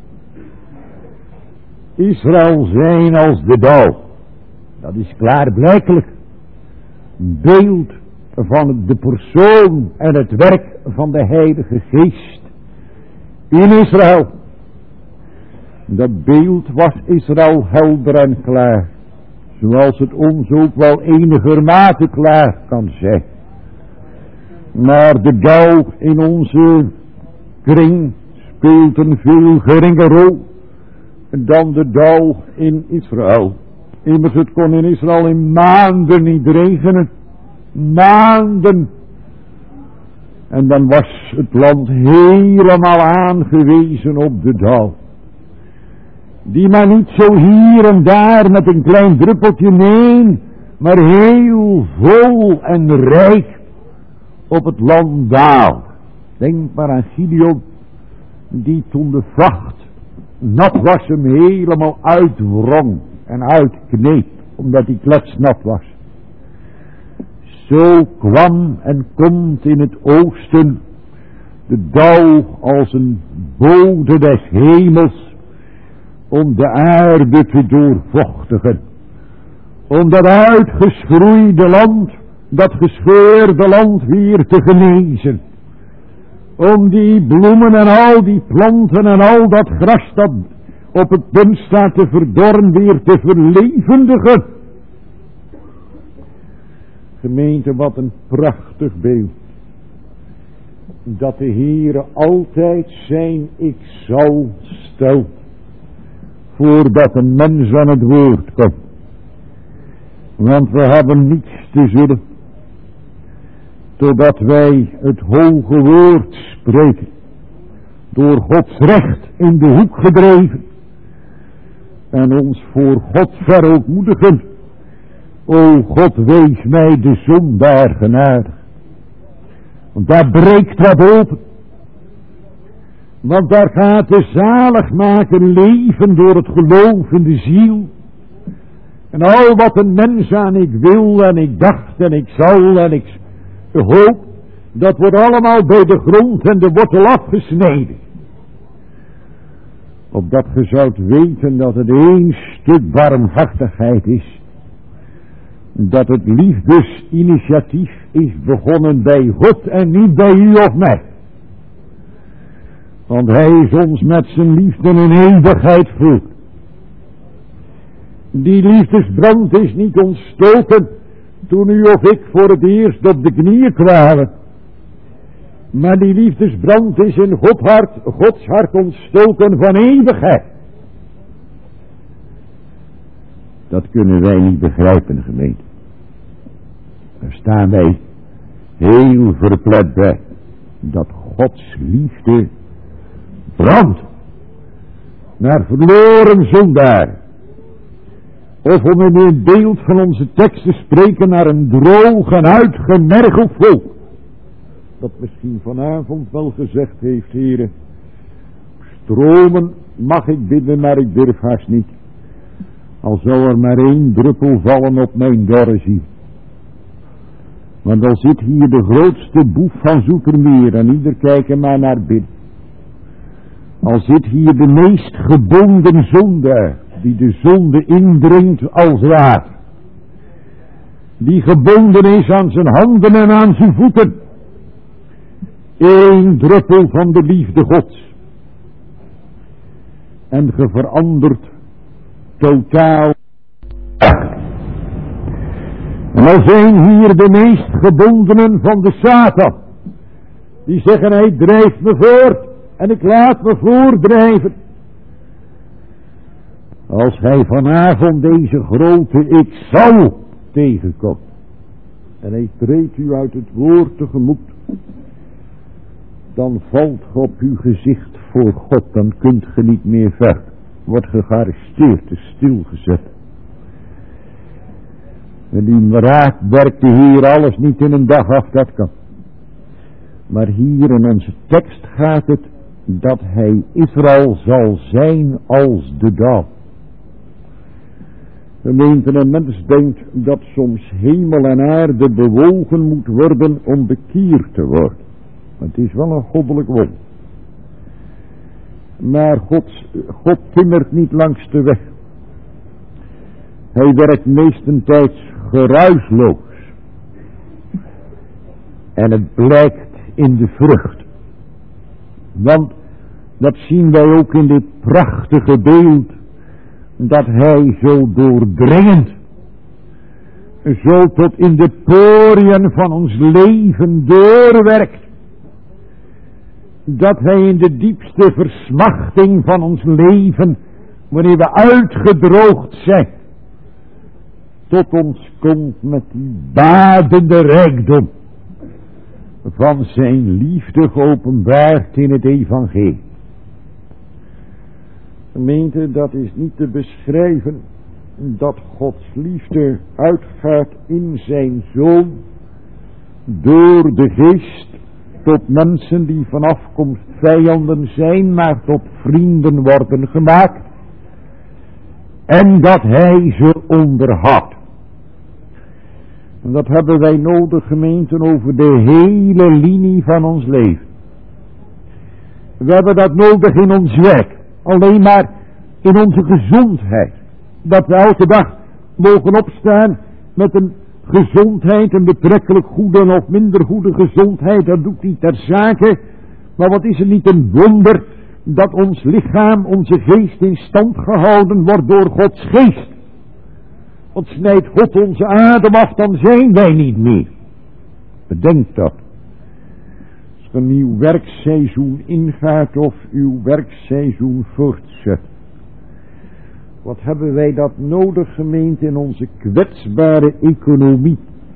Israël zijn als de dauw. Dat is klaarblijkelijk beeld van de persoon en het werk van de Heilige Geest in Israël. Dat beeld was Israël helder en klaar, zoals het ons ook wel enigermate klaar kan zijn. Maar de dauw in onze kring speelt een veel geringe rol dan de dauw in Israël. Immers, het kon in Israël in maanden niet regenen. Maanden. En dan was het land helemaal aangewezen op de dauw. Die maar niet zo hier en daar met een klein druppeltje, nee, maar heel vol en rijk op het land daal. Denk maar aan Gideon, die toen de vacht nat was hem helemaal uitwrong en uitkneep, omdat hij kletsnat was. Zo kwam en komt in het oosten de dauw als een bode des hemels om de aarde te doorvochtigen, om dat uitgeschroeide land, dat gescheurde land weer te genezen, om die bloemen en al die planten en al dat gras dat op het punt staat te verdorren weer te verlevendigen. Gemeente, wat een prachtig beeld. Dat de Heere altijd zijn ik zal stelt, voordat een mens aan het woord komt. Want we hebben niets te zullen, totdat wij het hoge woord spreken, door Gods recht in de hoek gedreven, en ons voor God verootmoedigen. O God, wees mij de zondaar genadig. Want daar breekt wat open. Want daar gaat de zaligmaker leven door het geloof in de ziel. En al wat een mens aan ik wil en ik dacht en ik zal en ik hoop, dat wordt allemaal bij de grond en de wortel afgesneden. Opdat ge zoudt weten dat het één stuk barmhartigheid is. Dat het liefdesinitiatief is begonnen bij God en niet bij u of mij. Want hij is ons met zijn liefde in eeuwigheid vroeg. Die liefdesbrand is niet ontstoken toen u of ik voor het eerst op de knieën kwamen. Maar die liefdesbrand is in Gods hart ontstoken van eeuwigheid. Dat kunnen wij niet begrijpen, gemeente. Daar staan wij heel verplet bij. Dat Gods liefde brandt naar verloren zondaar. Of om in het beeld van onze tekst te spreken, naar een droog en uitgemergeld volk. Dat misschien vanavond wel gezegd heeft, heren, stromen mag ik bidden, maar ik durf haast niet. Al zou er maar één druppel vallen op mijn dorre ziel. Want al zit hier de grootste boef van Zoetermeer en ieder kijken maar naar binnen. Al zit hier de meest gebonden zondaar, die de zonde indringt als water. Die gebonden is aan zijn handen en aan zijn voeten. Eén druppel van de liefde Gods. En ge verandert totaal. En al zijn hier de meest gebondenen van de Satan. Die zeggen, hij drijft me voort en ik laat me voordrijven. Als hij vanavond deze grote ik zal tegenkomt. En hij treedt u uit het woord tegemoet. Dan valt ge op uw gezicht voor God. Dan kunt ge niet meer ver. Wordt ge gearresteerd, is stilgezet. En die raad werkt de Heer alles niet in een dag af, dat kan. Maar hier in onze tekst gaat het dat hij Israël zal zijn als de dauw. Gemeente, een mens denkt dat soms hemel en aarde bewogen moet worden om bekeerd te worden. Het is wel een goddelijk wonder. Maar God timmert niet langs de weg. Hij werkt meestentijds geruisloos. En het blijkt in de vrucht. Want dat zien wij ook in dit prachtige beeld, dat hij zo doordringend, zo tot in de poriën van ons leven doorwerkt, dat hij in de diepste versmachting van ons leven, wanneer we uitgedroogd zijn, tot ons komt met die badende rijkdom van zijn liefde geopenbaard in het evangelie. Gemeente, dat is niet te beschrijven dat Gods liefde uitgaat in zijn Zoon door de Geest tot mensen die van afkomst vijanden zijn, maar tot vrienden worden gemaakt, en dat hij ze onderhoudt. En dat hebben wij nodig, gemeenten, over de hele linie van ons leven. We hebben dat nodig in ons werk. Alleen maar in onze gezondheid. Dat we elke dag mogen opstaan met een gezondheid, een betrekkelijk goede of minder goede gezondheid. Dat doet niet ter zake. Maar wat is er niet een wonder dat ons lichaam, onze geest in stand gehouden wordt door Gods geest. Want snijdt God onze adem af, dan zijn wij niet meer. Bedenk dat. Als er een nieuw werkseizoen ingaat of uw werkseizoen voortzet. Wat hebben wij dat nodig, gemeente, in onze kwetsbare economie?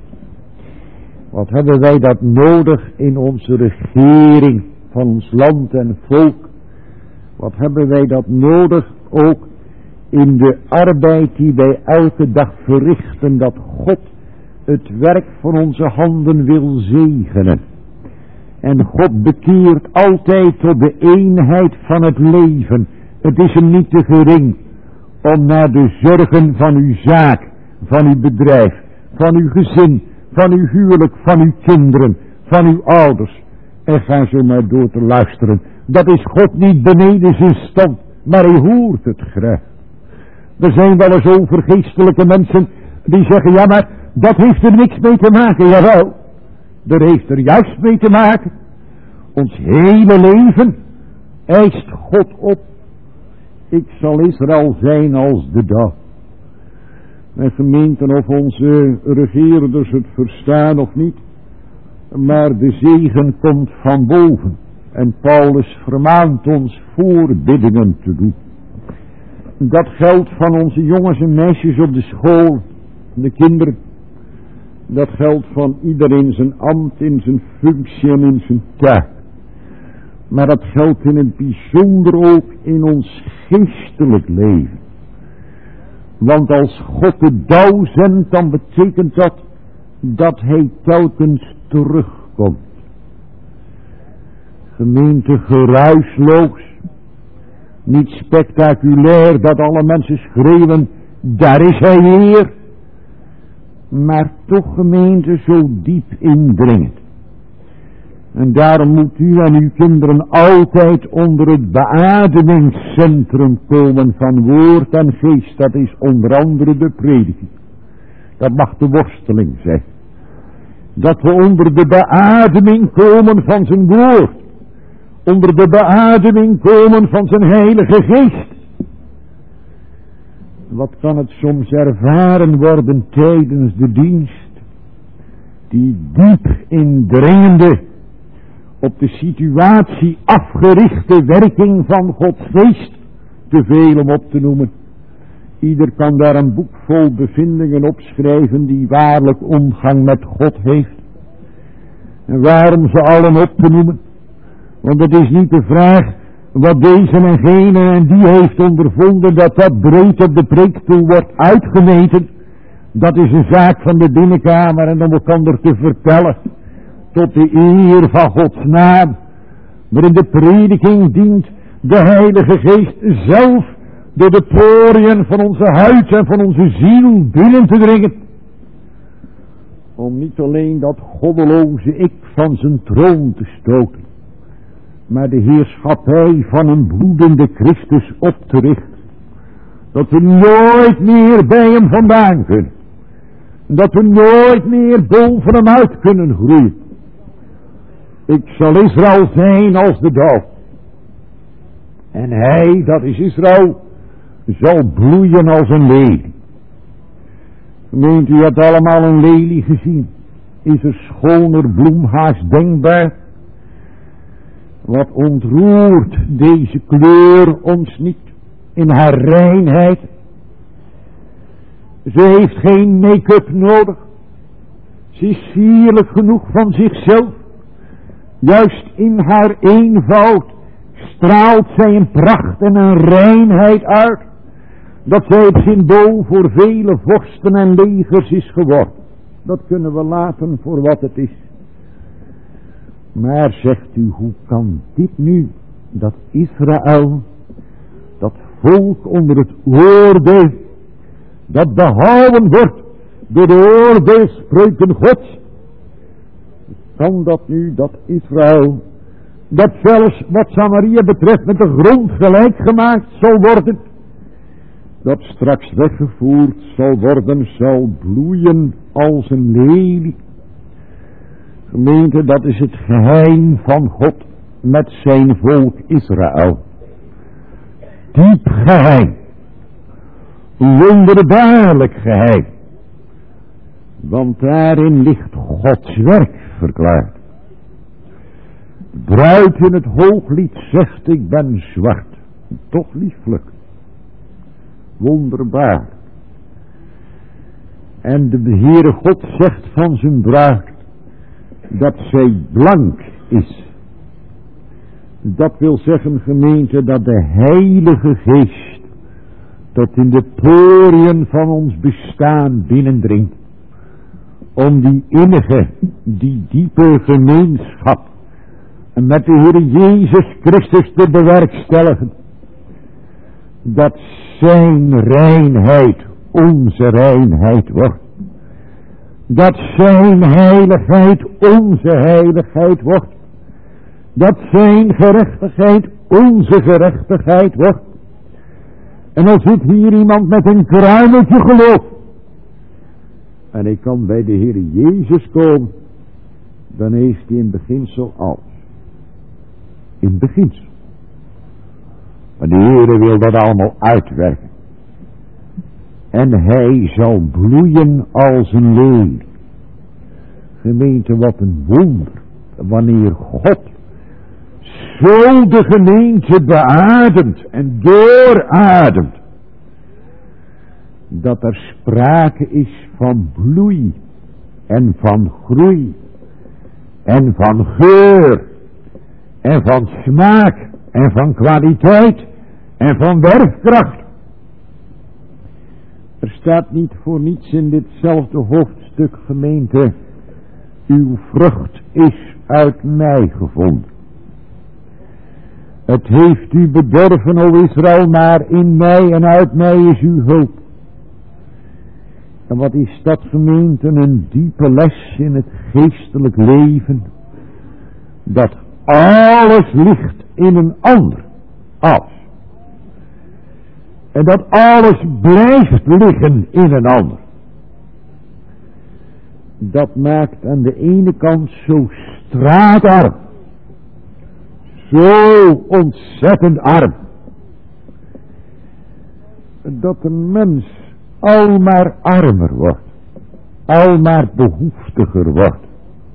Wat hebben wij dat nodig in onze regering van ons land en volk? Wat hebben wij dat nodig ook in de arbeid die wij elke dag verrichten, dat God het werk van onze handen wil zegenen. En God bekeert altijd tot de eenheid van het leven. Het is hem niet te gering om naar de zorgen van uw zaak, van uw bedrijf, van uw gezin, van uw huwelijk, van uw kinderen, van uw ouders. En ga zo maar door te luisteren. Dat is God niet beneden zijn stand, maar hij hoort het graag. Er zijn wel eens overgeestelijke mensen die zeggen, ja maar dat heeft er niks mee te maken. Jawel, er heeft er juist mee te maken. Ons hele leven eist God op. Ik zal Israël zijn als de dag. Mijn gemeenten of onze regeerders het verstaan of niet. Maar de zegen komt van boven. En Paulus vermaant ons voorbiddingen te doen. Dat geldt van onze jongens en meisjes op de school. De kinderen. Dat geldt van ieder in zijn ambt, in zijn functie en in zijn taak. Maar dat geldt in het bijzonder ook in ons geestelijk leven. Want als God de dauw zendt, dan betekent dat hij telkens terugkomt. Gemeente, geruisloos. Niet spectaculair dat alle mensen schreeuwen, daar is hij weer. Maar toch, gemeente, zo diep indringend. En daarom moet u en uw kinderen altijd onder het beademingscentrum komen van woord en geest. Dat is onder andere de prediking. Dat mag de worsteling zijn. Dat we onder de beademing komen van zijn woord. Onder de beademing komen van zijn heilige geest. Wat kan het soms ervaren worden tijdens de dienst? Die diep indringende, op de situatie afgerichte werking van Gods geest, te veel om op te noemen. Ieder kan daar een boek vol bevindingen opschrijven die waarlijk omgang met God heeft. En waarom ze allen op te noemen? Want het is niet de vraag wat deze en gene en die heeft ondervonden, dat breed op de preekstoel wordt uitgemeten. Dat is een zaak van de binnenkamer en om elkaar te vertellen. Tot de eer van Gods naam. Maar in de prediking dient de Heilige Geest zelf door de poriën van onze huid en van onze ziel binnen te dringen. Om niet alleen dat goddeloze ik van zijn troon te stoten, maar de heerschappij van een bloedende Christus op te richten. Dat we nooit meer bij hem vandaan kunnen. Dat we nooit meer boven hem uit kunnen groeien. Ik zal Israël zijn als de dauw. En hij, dat is Israël, zal bloeien als een lelie. Gemeente, u hebt allemaal een lelie gezien. Is er schoner bloemhaas denkbaar? Wat ontroert deze kleur ons niet in haar reinheid? Ze heeft geen make-up nodig. Ze is sierlijk genoeg van zichzelf. Juist in haar eenvoud straalt zij een pracht en een reinheid uit, dat zij het symbool voor vele vorsten en legers is geworden. Dat kunnen we laten voor wat het is. Maar zegt u, hoe kan dit nu, dat Israël, dat volk onder het oordeel, dat behouden wordt door de oordeelspreuken Gods, kan dat nu, dat Israël, dat zelfs wat Samaria betreft met de grond gelijk gemaakt zal worden, dat straks weggevoerd zal worden, zal bloeien als een lelie. Gemeente, dat is het geheim van God met zijn volk Israël. Diep geheim. Wonderbaarlijk geheim. Want daarin ligt Gods werk verklaard. De bruid in het hooglied zegt, ik ben zwart, toch lieflijk. Wonderbaar. En de Heere God zegt van zijn bruid dat zij blank is. Dat wil zeggen, gemeente, dat de Heilige Geest tot in de poriën van ons bestaan binnendringt. Om die innige, die diepe gemeenschap met de Heere Jezus Christus te bewerkstelligen. Dat zijn reinheid onze reinheid wordt. Dat zijn heiligheid onze heiligheid wordt. Dat zijn gerechtigheid onze gerechtigheid wordt. En dan zit hier iemand met een kruimeltje geloof. En hij kan bij de Heer Jezus komen. Dan heeft hij in beginsel alles. In beginsel. Maar de Heer wil dat allemaal uitwerken. En hij zal bloeien als een lelie. Gemeente, wat een wonder. Wanneer God zo de gemeente beademt en doorademt. Dat er sprake is van bloei. En van groei. En van geur. En van smaak. En van kwaliteit. En van werkkracht. Er staat niet voor niets in ditzelfde hoofdstuk, gemeente. Uw vrucht is uit mij gevonden. Het heeft u bedorven, o Israël, maar in mij en uit mij is uw hulp. En wat is dat, gemeente? Een diepe les in het geestelijk leven. Dat alles ligt in een ander. Alles. En dat alles blijft liggen in een ander. Dat maakt aan de ene kant zo straatarm. Zo ontzettend arm. Dat een mens al maar armer wordt. Al maar behoeftiger wordt.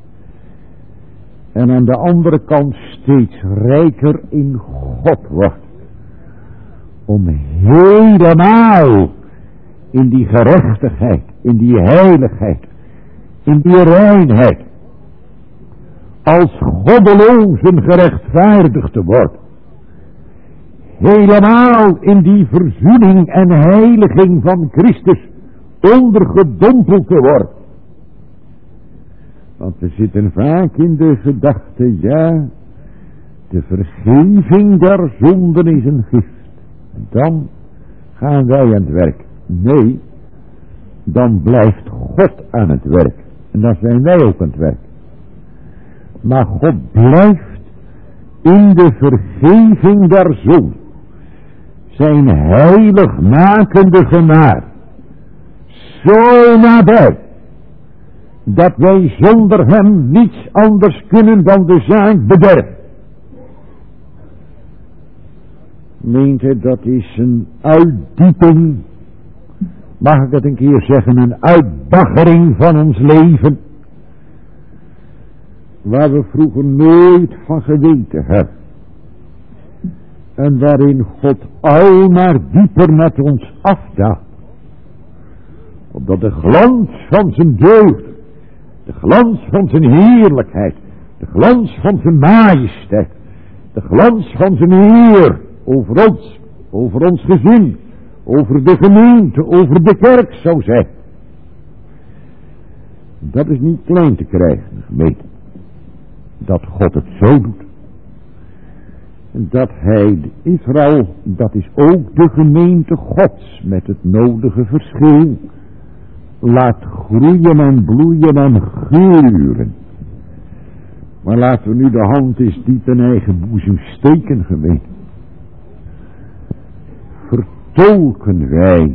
En aan de andere kant steeds rijker in God wordt. Om helemaal in die gerechtigheid, in die heiligheid, in die reinheid, als goddelozen gerechtvaardigd te worden. Helemaal in die verzoening en heiliging van Christus ondergedompeld te worden. Want we zitten vaak in de gedachte, ja, de vergeving der zonden is een gift. En dan gaan wij aan het werk. Nee, dan blijft God aan het werk. En dan zijn wij ook aan het werk. Maar God blijft in de vergeving der zonde zijn heiligmakende genaar zo nabij, dat wij zonder hem niets anders kunnen dan de zaak bederven. Meent u, dat is een uitdieping, mag ik het een keer zeggen, een uitbaggering van ons leven, waar we vroeger nooit van geweten hebben. En waarin God al maar dieper met ons afdaalt. Opdat de glans van zijn deugd, de glans van zijn heerlijkheid, de glans van zijn majesteit, de glans van zijn eer over ons gezin, over de gemeente, over de kerk zou zijn. Dat is niet klein te krijgen, gemeente. Dat God het zo doet. Dat hij Israël, dat is ook de gemeente Gods, met het nodige verschil, laat groeien en bloeien en geuren. Maar laten we nu de hand eens diep in eigen boezem steken, gemeente. Vertolken wij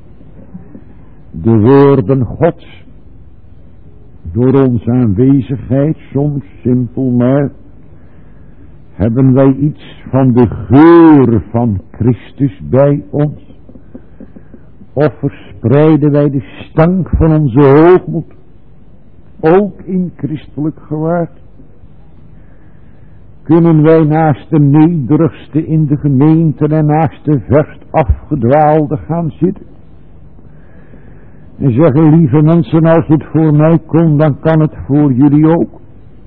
de woorden Gods door onze aanwezigheid, soms simpel, maar hebben wij iets van de geur van Christus bij ons? Of verspreiden wij de stank van onze hoogmoed, ook in christelijk gewaad? Kunnen wij naast de nederigste in de gemeente en naast de verst afgedwaalde gaan zitten? En zeggen, lieve mensen, als het voor mij kon, dan kan het voor jullie ook.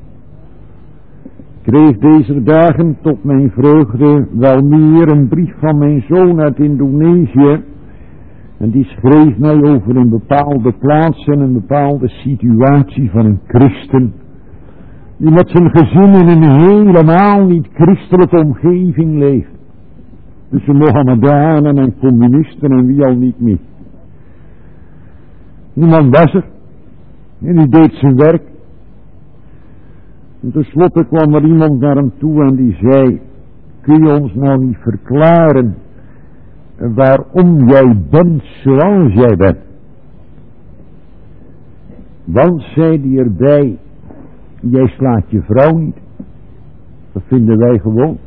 Ik kreeg deze dagen tot mijn vreugde wel meer een brief van mijn zoon uit Indonesië. En die schreef mij over een bepaalde plaats en een bepaalde situatie van een christen, die met zijn gezin in een helemaal niet christelijke omgeving leeft. Tussen Mohammedanen en communisten en wie al niet meer. Die man was er. En die deed zijn werk. En tenslotte kwam er iemand naar hem toe en die zei, kun je ons nou niet verklaren waarom jij bent zoals jij bent? Want, zei hij erbij, jij slaat je vrouw niet. Dat vinden wij gewoon.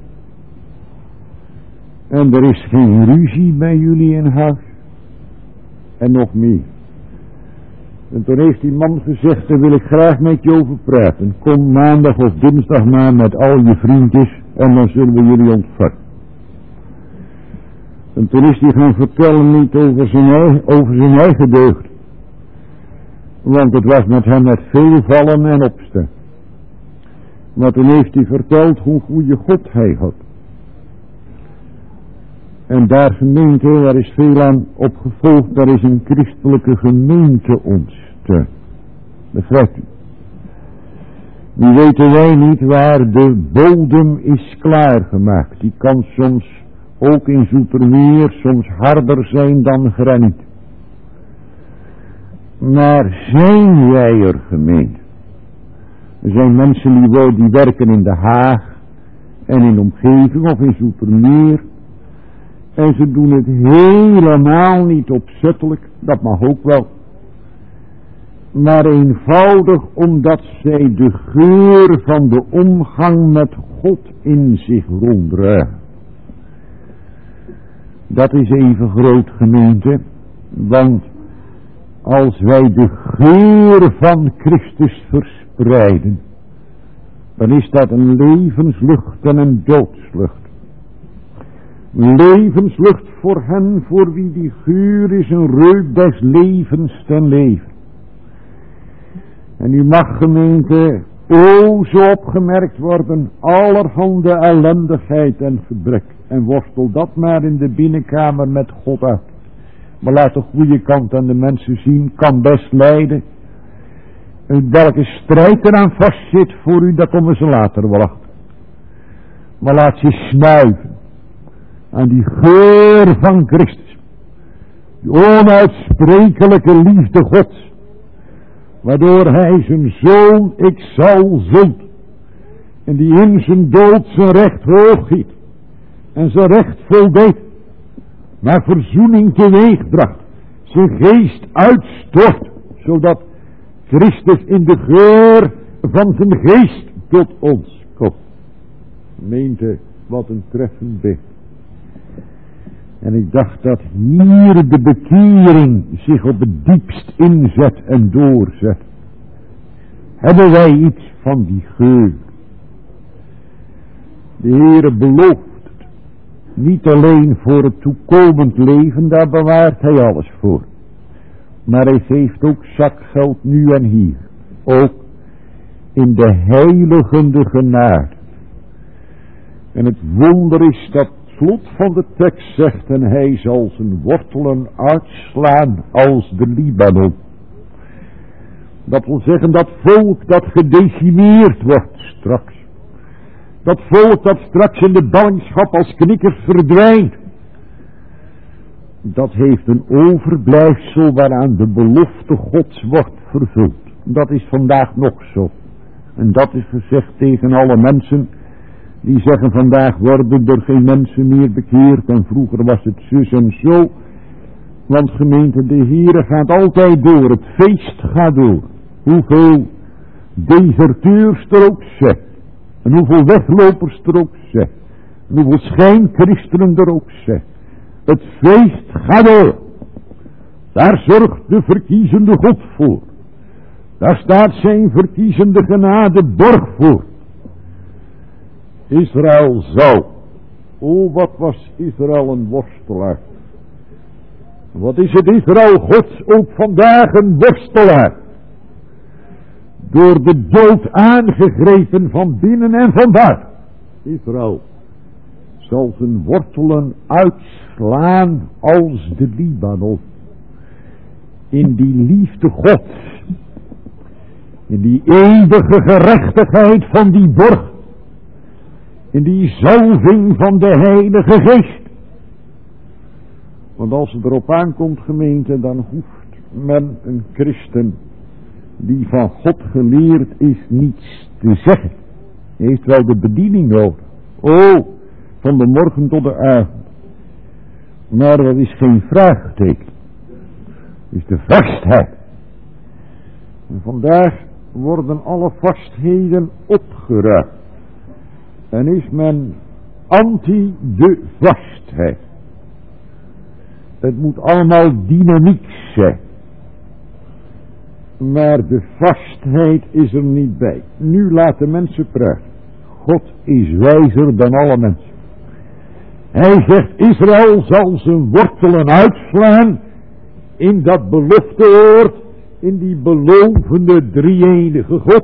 En er is geen ruzie bij jullie in huis. En nog meer. En toen heeft die man gezegd, daar wil ik graag met je over praten. Kom maandag of dinsdag maar met al je vriendjes en dan zullen we jullie ontvangen. En toen is hij gaan vertellen niet over zijn eigen deugd. Want het was met hem met veel vallen en opstaan. Maar toen heeft hij verteld hoe goede God hij had. En daar gemeente, daar is veel aan opgevolgd, daar is een christelijke gemeente ontstaan. Begrijpt u? Nu weten wij niet waar de bodem is klaargemaakt. Die kan soms ook in Zoetermeer soms harder zijn dan graniet. Maar zijn wij er, gemeente? Er zijn mensen die werken in Den Haag en in de omgeving of in Zoetermeer. En ze doen het helemaal niet opzettelijk, dat mag ook wel. Maar eenvoudig omdat zij de geur van de omgang met God in zich ronddragen. Dat is even groot, gemeente, want als wij de geur van Christus verspreiden, dan is dat een levenslucht en een doodslucht. Levenslucht voor hen voor wie die geur is een reuk des levens ten leven. En u mag, gemeente, zo opgemerkt worden, allerhande ellendigheid en gebrek. En worstel dat maar in de binnenkamer met God uit. Maar laat de goede kant aan de mensen zien, kan best lijden. En welke strijd eraan vastzit voor u, daar komen ze later wel achter. Maar laat je snuiven aan die geur van Christus. De onuitsprekelijke liefde Gods, waardoor hij zijn zoon ik zal zond, en die in zijn dood zijn recht hoog hield en zijn recht voldeed, maar verzoening teweegbracht, zijn geest uitstort, zodat Christus in de geur van zijn geest tot ons komt. Gemeente, wat een treffend beeld. En ik dacht dat hier de bekering zich op het diepst inzet en doorzet. Hebben wij iets van die geur? De Heere belooft het. Niet alleen voor het toekomend leven, daar bewaart hij alles voor. Maar hij geeft ook zakgeld nu en hier. Ook in de heiligende genade. En het wonder is dat slot van de tekst zegt, en hij zal zijn wortelen uitslaan als de Libanon. Dat wil zeggen dat volk dat gedecimeerd wordt straks. Dat volk dat straks in de ballingschap als knikkers verdwijnt. Dat heeft een overblijfsel waaraan de belofte Gods wordt vervuld. Dat is vandaag nog zo. En dat is gezegd tegen alle mensen die zeggen vandaag worden er geen mensen meer bekeerd en vroeger was het zus en zo. Want gemeente, de Heere gaat altijd door, het feest gaat door. Hoeveel deserteurs er ook zijn. En hoeveel weglopers er ook zijn. En hoeveel schijnchristenen er ook zijn. Het feest gaat door. Daar zorgt de verkiezende God voor. Daar staat zijn verkiezende genade borg voor. Israël zou. O, wat was Israël een worstelaar. Wat is het Israël Gods ook vandaag een worstelaar. Door de dood aangegrepen van binnen en van buiten. Israël zal zijn wortelen uitslaan als de Libanon. In die liefde Gods. In die eeuwige gerechtigheid van die borg. In die zalving van de Heilige Geest. Want als het erop aankomt, gemeente, dan hoeft men een christen die van God geleerd is niets te zeggen. Hij heeft wel de bediening nodig. Oh, van de morgen tot de avond. Maar dat is geen vraagteken. Dat is de vastheid. En vandaag worden alle vastheden opgeruimd. En is men anti de vastheid. Het moet allemaal dynamiek zijn. Maar de vastheid is er niet bij. Nu laten mensen praten. God is wijzer dan alle mensen. Hij zegt, Israël zal zijn wortelen uitslaan in dat belofteoord, in die belovende drie-enige God.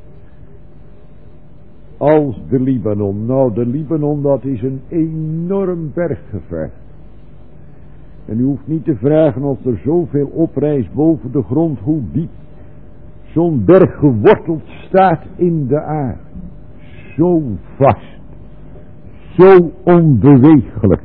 Als de Libanon. Nou, de Libanon, dat is een enorm berggevecht. En u hoeft niet te vragen als er zoveel oprijst boven de grond, hoe diep zo'n berg geworteld staat in de aarde. Zo vast. Zo onbeweeglijk.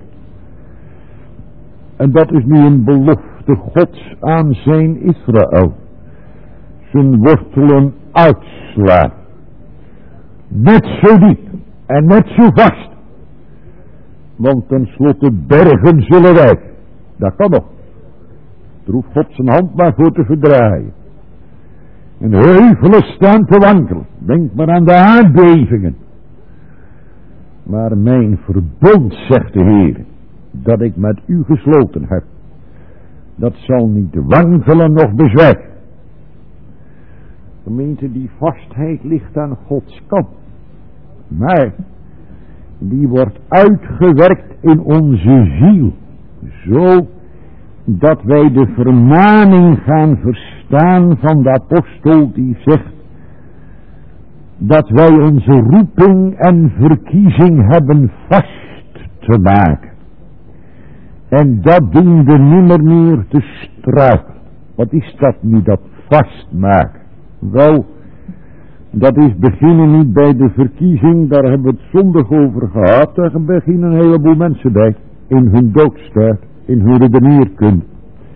En dat is nu een belofte Gods aan zijn Israël. Zijn wortelen uitslaan. Net zo diep en net zo vast. Want tenslotte bergen zullen wijken. Dat kan nog. Er hoeft God zijn hand maar voor te verdraaien. En heuvelen staan te wankelen. Denk maar aan de aardbevingen. Maar mijn verbond, zegt de Heer, dat ik met u gesloten heb, dat zal niet wankelen noch bezwijken. Gemeente, die vastheid ligt aan Gods kant. Maar die wordt uitgewerkt in onze ziel. Zo dat wij de vermaning gaan verstaan van de apostel die zegt dat wij onze roeping en verkiezing hebben vast te maken. En dat doen we nimmer meer te struikelen. Wat is dat nu, dat vastmaken? Wel, dat is beginnen niet bij de verkiezing, daar hebben we het zondag over gehad. Daar beginnen een heleboel mensen bij, in hun doodstaat, in hun redeneerkunde.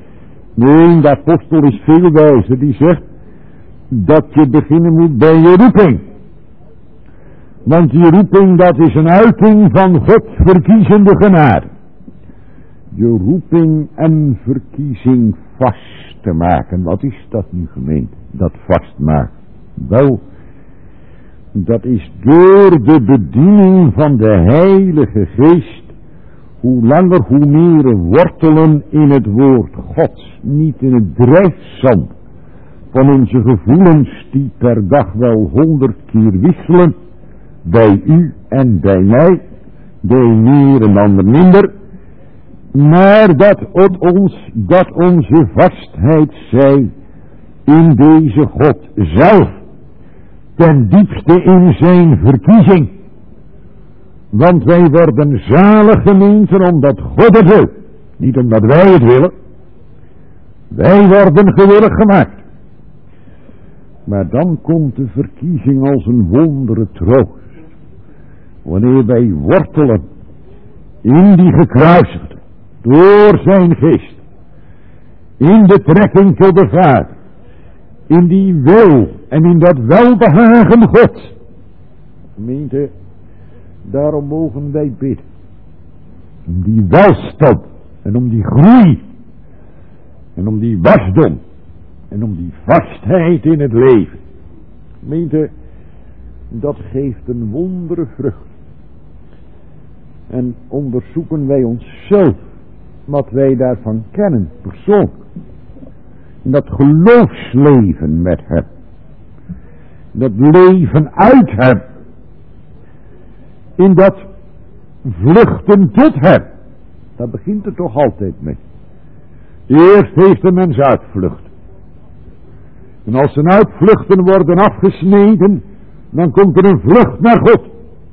Nee, de apostel is veel wijzer. Die zegt dat je beginnen moet bij je roeping. Want die roeping, dat is een uiting van Gods verkiezende genade. Je roeping en verkiezing vast te maken. Wat is dat nu, gemeente? Dat vastmaken. Wel, dat is door de bediening van de Heilige Geest. Hoe langer, hoe meer wortelen in het woord Gods. Niet in het drijfzand van onze gevoelens die per dag wel 100 keer wisselen. Bij u en bij mij. De een meer en de ander minder. Maar dat onze vastheid zij in deze God zelf. Ten diepste in zijn verkiezing. Want wij worden zalig, gemeente, omdat God het wil. Niet omdat wij het willen. Wij worden gewillig gemaakt. Maar dan komt de verkiezing als een wondere troost. Wanneer wij wortelen in die gekruisigde, door zijn geest, in de trekking tot de Vader, in die wil en in dat welbehagen God. Gemeente, daarom mogen wij bidden. Om die welstand en om die groei en om die wasdom en om die vastheid in het leven. Gemeente, dat geeft een wondere vrucht. En onderzoeken wij onszelf wat wij daarvan kennen, persoonlijk. In dat geloofsleven met hem. Dat leven uit hem. In dat vluchten tot hem. Daar begint het toch altijd mee. Eerst heeft de mens uitvlucht. En als zijn uitvluchten worden afgesneden, dan komt er een vlucht naar God.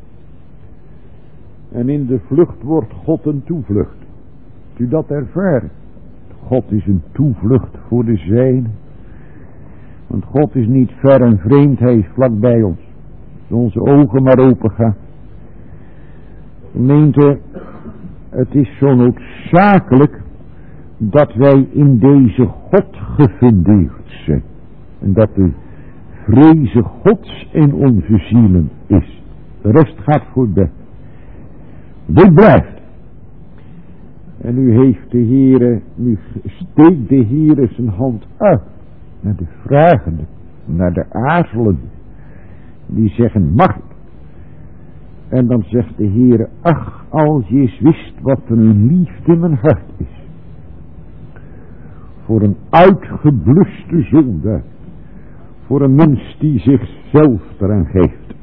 En in de vlucht wordt God een toevlucht. U dat ervaren. God is een toevlucht voor de zijnen. Want God is niet ver en vreemd, hij is vlakbij ons. Als onze ogen maar open gaan. Gemeente, het is zo noodzakelijk dat wij in deze God gefundeerd zijn. En dat de vreze Gods in onze zielen is. De rest gaat voorbij. Dit blijft. En nu heeft de Heere, nu steekt de Heere zijn hand uit naar de vragenden, naar de aarzelenden. Die zeggen, mag ik? En dan zegt de Heere, ach, als je eens wist wat er een liefde in mijn hart is. Voor een uitgebluste zonde. Voor een mens die zichzelf eraan geeft.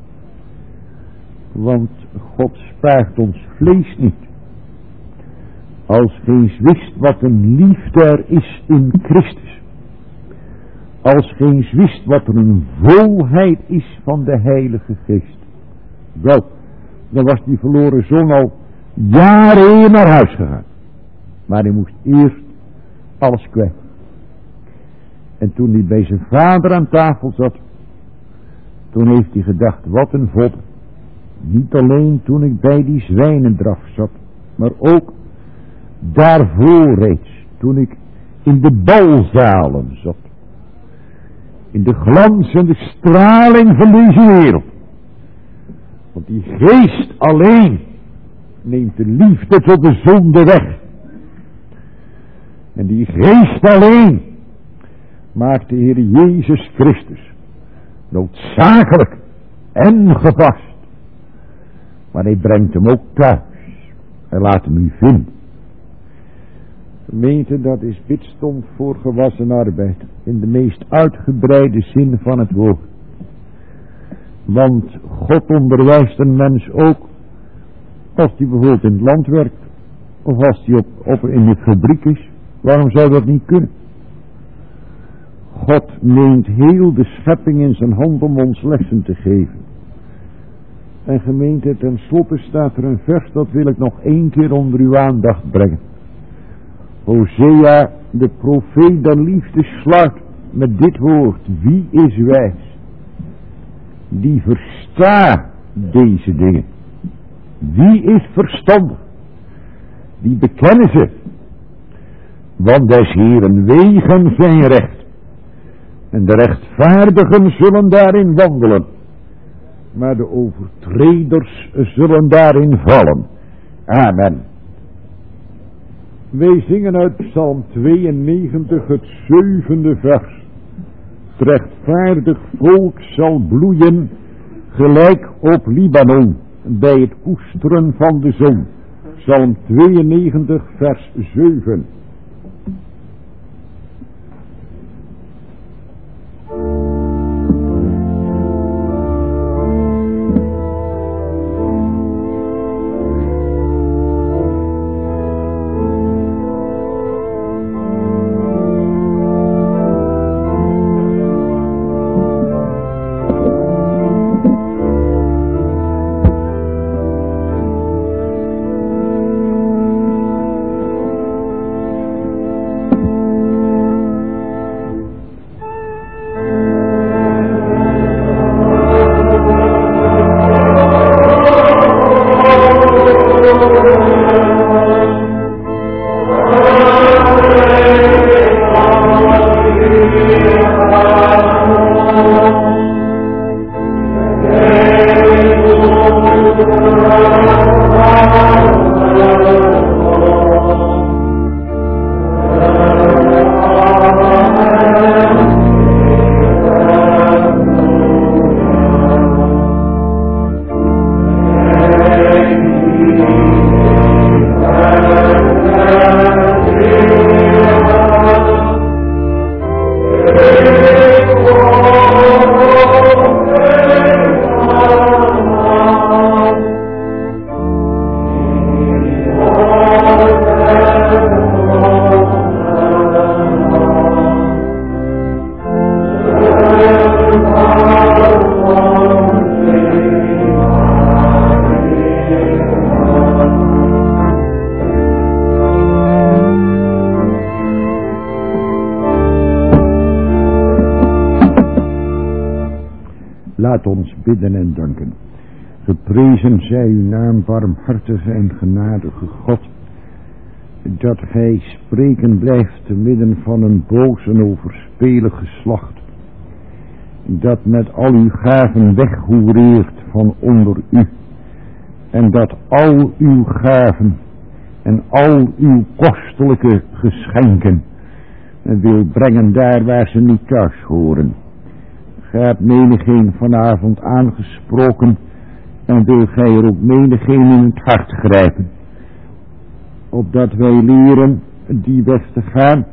Want God spaart ons vlees niet. Als ge eens wist wat een liefde er is in Christus. Als ge eens wist wat er een volheid is van de Heilige Geest. Wel, dan was die verloren zoon al jaren naar huis gegaan. Maar hij moest eerst alles kwijt. En toen hij bij zijn vader aan tafel zat, toen heeft hij gedacht, wat een vodden. Niet alleen toen ik bij die zwijnendraf zat, maar ook daarvoor reeds, toen ik in de balzalen zat. In de glans en de straling van deze wereld. Want die geest alleen neemt de liefde tot de zonde weg. En die geest alleen maakt de Heer Jezus Christus noodzakelijk en gepast. Maar hij brengt hem ook thuis. Hij laat hem u vinden. Gemeente, dat is bidstond voor gewassen arbeid. In de meest uitgebreide zin van het woord. Want God onderwijst een mens ook. Als hij bijvoorbeeld in het land werkt. Of als hij in de fabriek is. Waarom zou dat niet kunnen? God neemt heel de schepping in zijn hand om ons lessen te geven. En gemeente, tenslotte staat er een vers, dat wil ik nog 1 keer onder uw aandacht brengen. Hosea, de profeet der liefde, sluit met dit woord. Wie is wijs? Die verstaat deze dingen. Wie is verstandig? Die bekennen ze. Want des Heeren wegen zijn recht, en de rechtvaardigen zullen daarin wandelen, maar de overtreders zullen daarin vallen. Amen. Wij zingen uit Psalm 92 het 7e vers. Het rechtvaardig volk zal bloeien gelijk op Libanon bij het koesteren van de zon. Psalm 92 vers 7. Laat ons bidden en danken. Geprezen zij uw naam, barmhartige en genadige God, dat gij spreken blijft te midden van een boos en overspelig geslacht, dat met al uw gaven weghoereert van onder u, en dat al uw gaven en al uw kostelijke geschenken wil brengen daar waar ze niet thuis horen. Gij hebt menigeen vanavond aangesproken en wil gij er ook menigeen in het hart grijpen, opdat wij leren die weg te gaan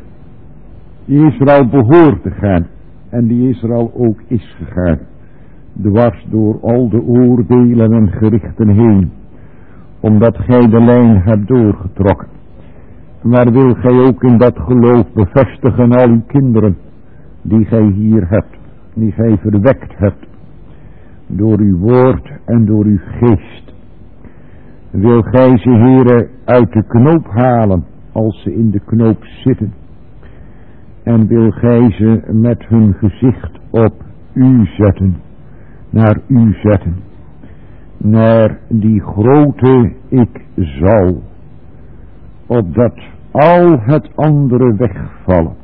die Israël behoort te gaan en die Israël ook is gegaan, dwars door al de oordelen en gerichten heen, omdat gij de lijn hebt doorgetrokken. Maar wil gij ook in dat geloof bevestigen al uw kinderen die gij hier hebt, die gij verwekt hebt door uw woord en door uw geest. Wil gij ze, Heere, uit de knoop halen als ze in de knoop zitten, en wil gij ze met hun gezicht op u zetten, naar u zetten, naar die grote ik zal, opdat al het andere wegvallen,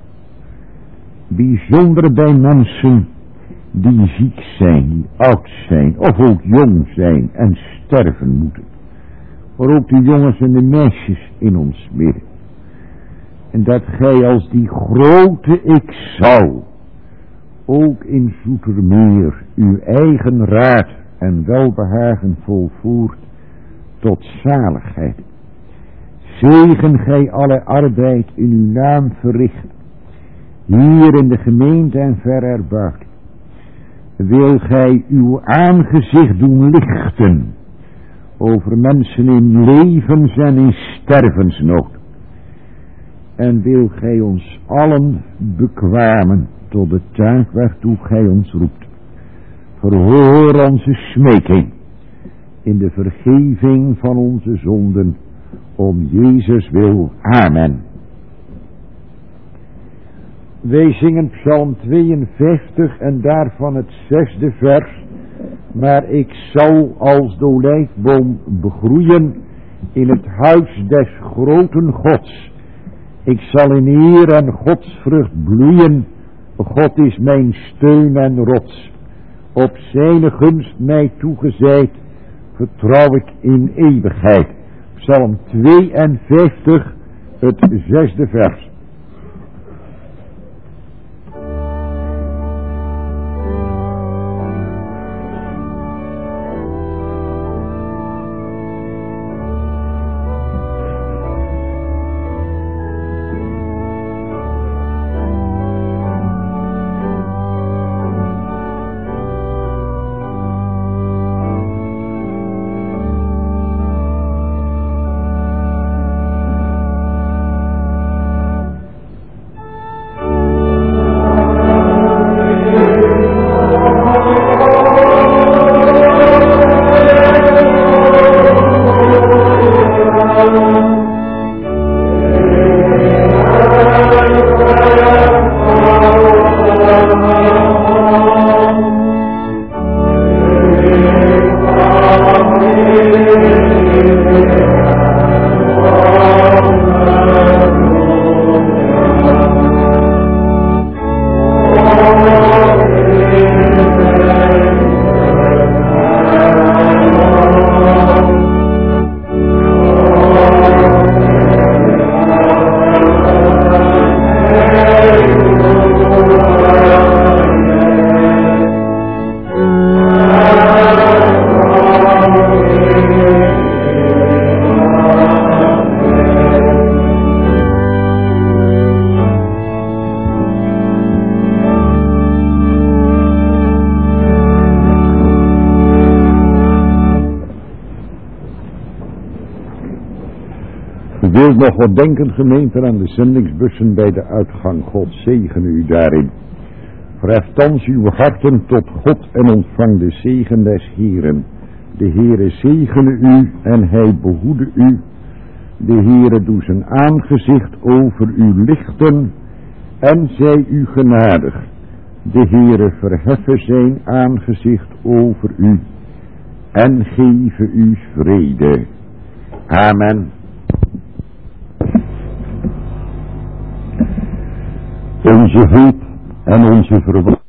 bijzonder bij mensen die ziek zijn, die oud zijn, of ook jong zijn en sterven moeten. Maar ook de jongens en de meisjes in ons midden. En dat gij als die grote ik zal, ook in Zoetermeer uw eigen raad en welbehagen volvoert tot zaligheid. Zegen gij alle arbeid in uw naam verricht, hier in de gemeente en ver erbuiten. Wil gij uw aangezicht doen lichten over mensen in levens en in stervensnood. En wil gij ons allen bekwamen tot de taak waartoe gij ons roept. Verhoor onze smeking in de vergeving van onze zonden, om Jezus wil. Amen. Wij zingen Psalm 52 en daarvan het 6e vers. Maar ik zal als de olijfboom begroeien in het huis des groten Gods. Ik zal in eer en godsvrucht bloeien. God is mijn steun en rots. Op zijn gunst mij toegezeid, vertrouw ik in eeuwigheid. Psalm 52, het 6e vers. Wil nog wat denken, gemeente, aan de zendingsbussen bij de uitgang. God zegene u daarin. Verhef thans uw harten tot God en ontvang de zegen des Heeren. De Heere zegene u en hij behoede u. De Heere doe zijn aangezicht over u lichten en zij u genadig. De Heere verheffe zijn aangezicht over u en geeve u vrede. Amen. Onze hulp en onze verwachting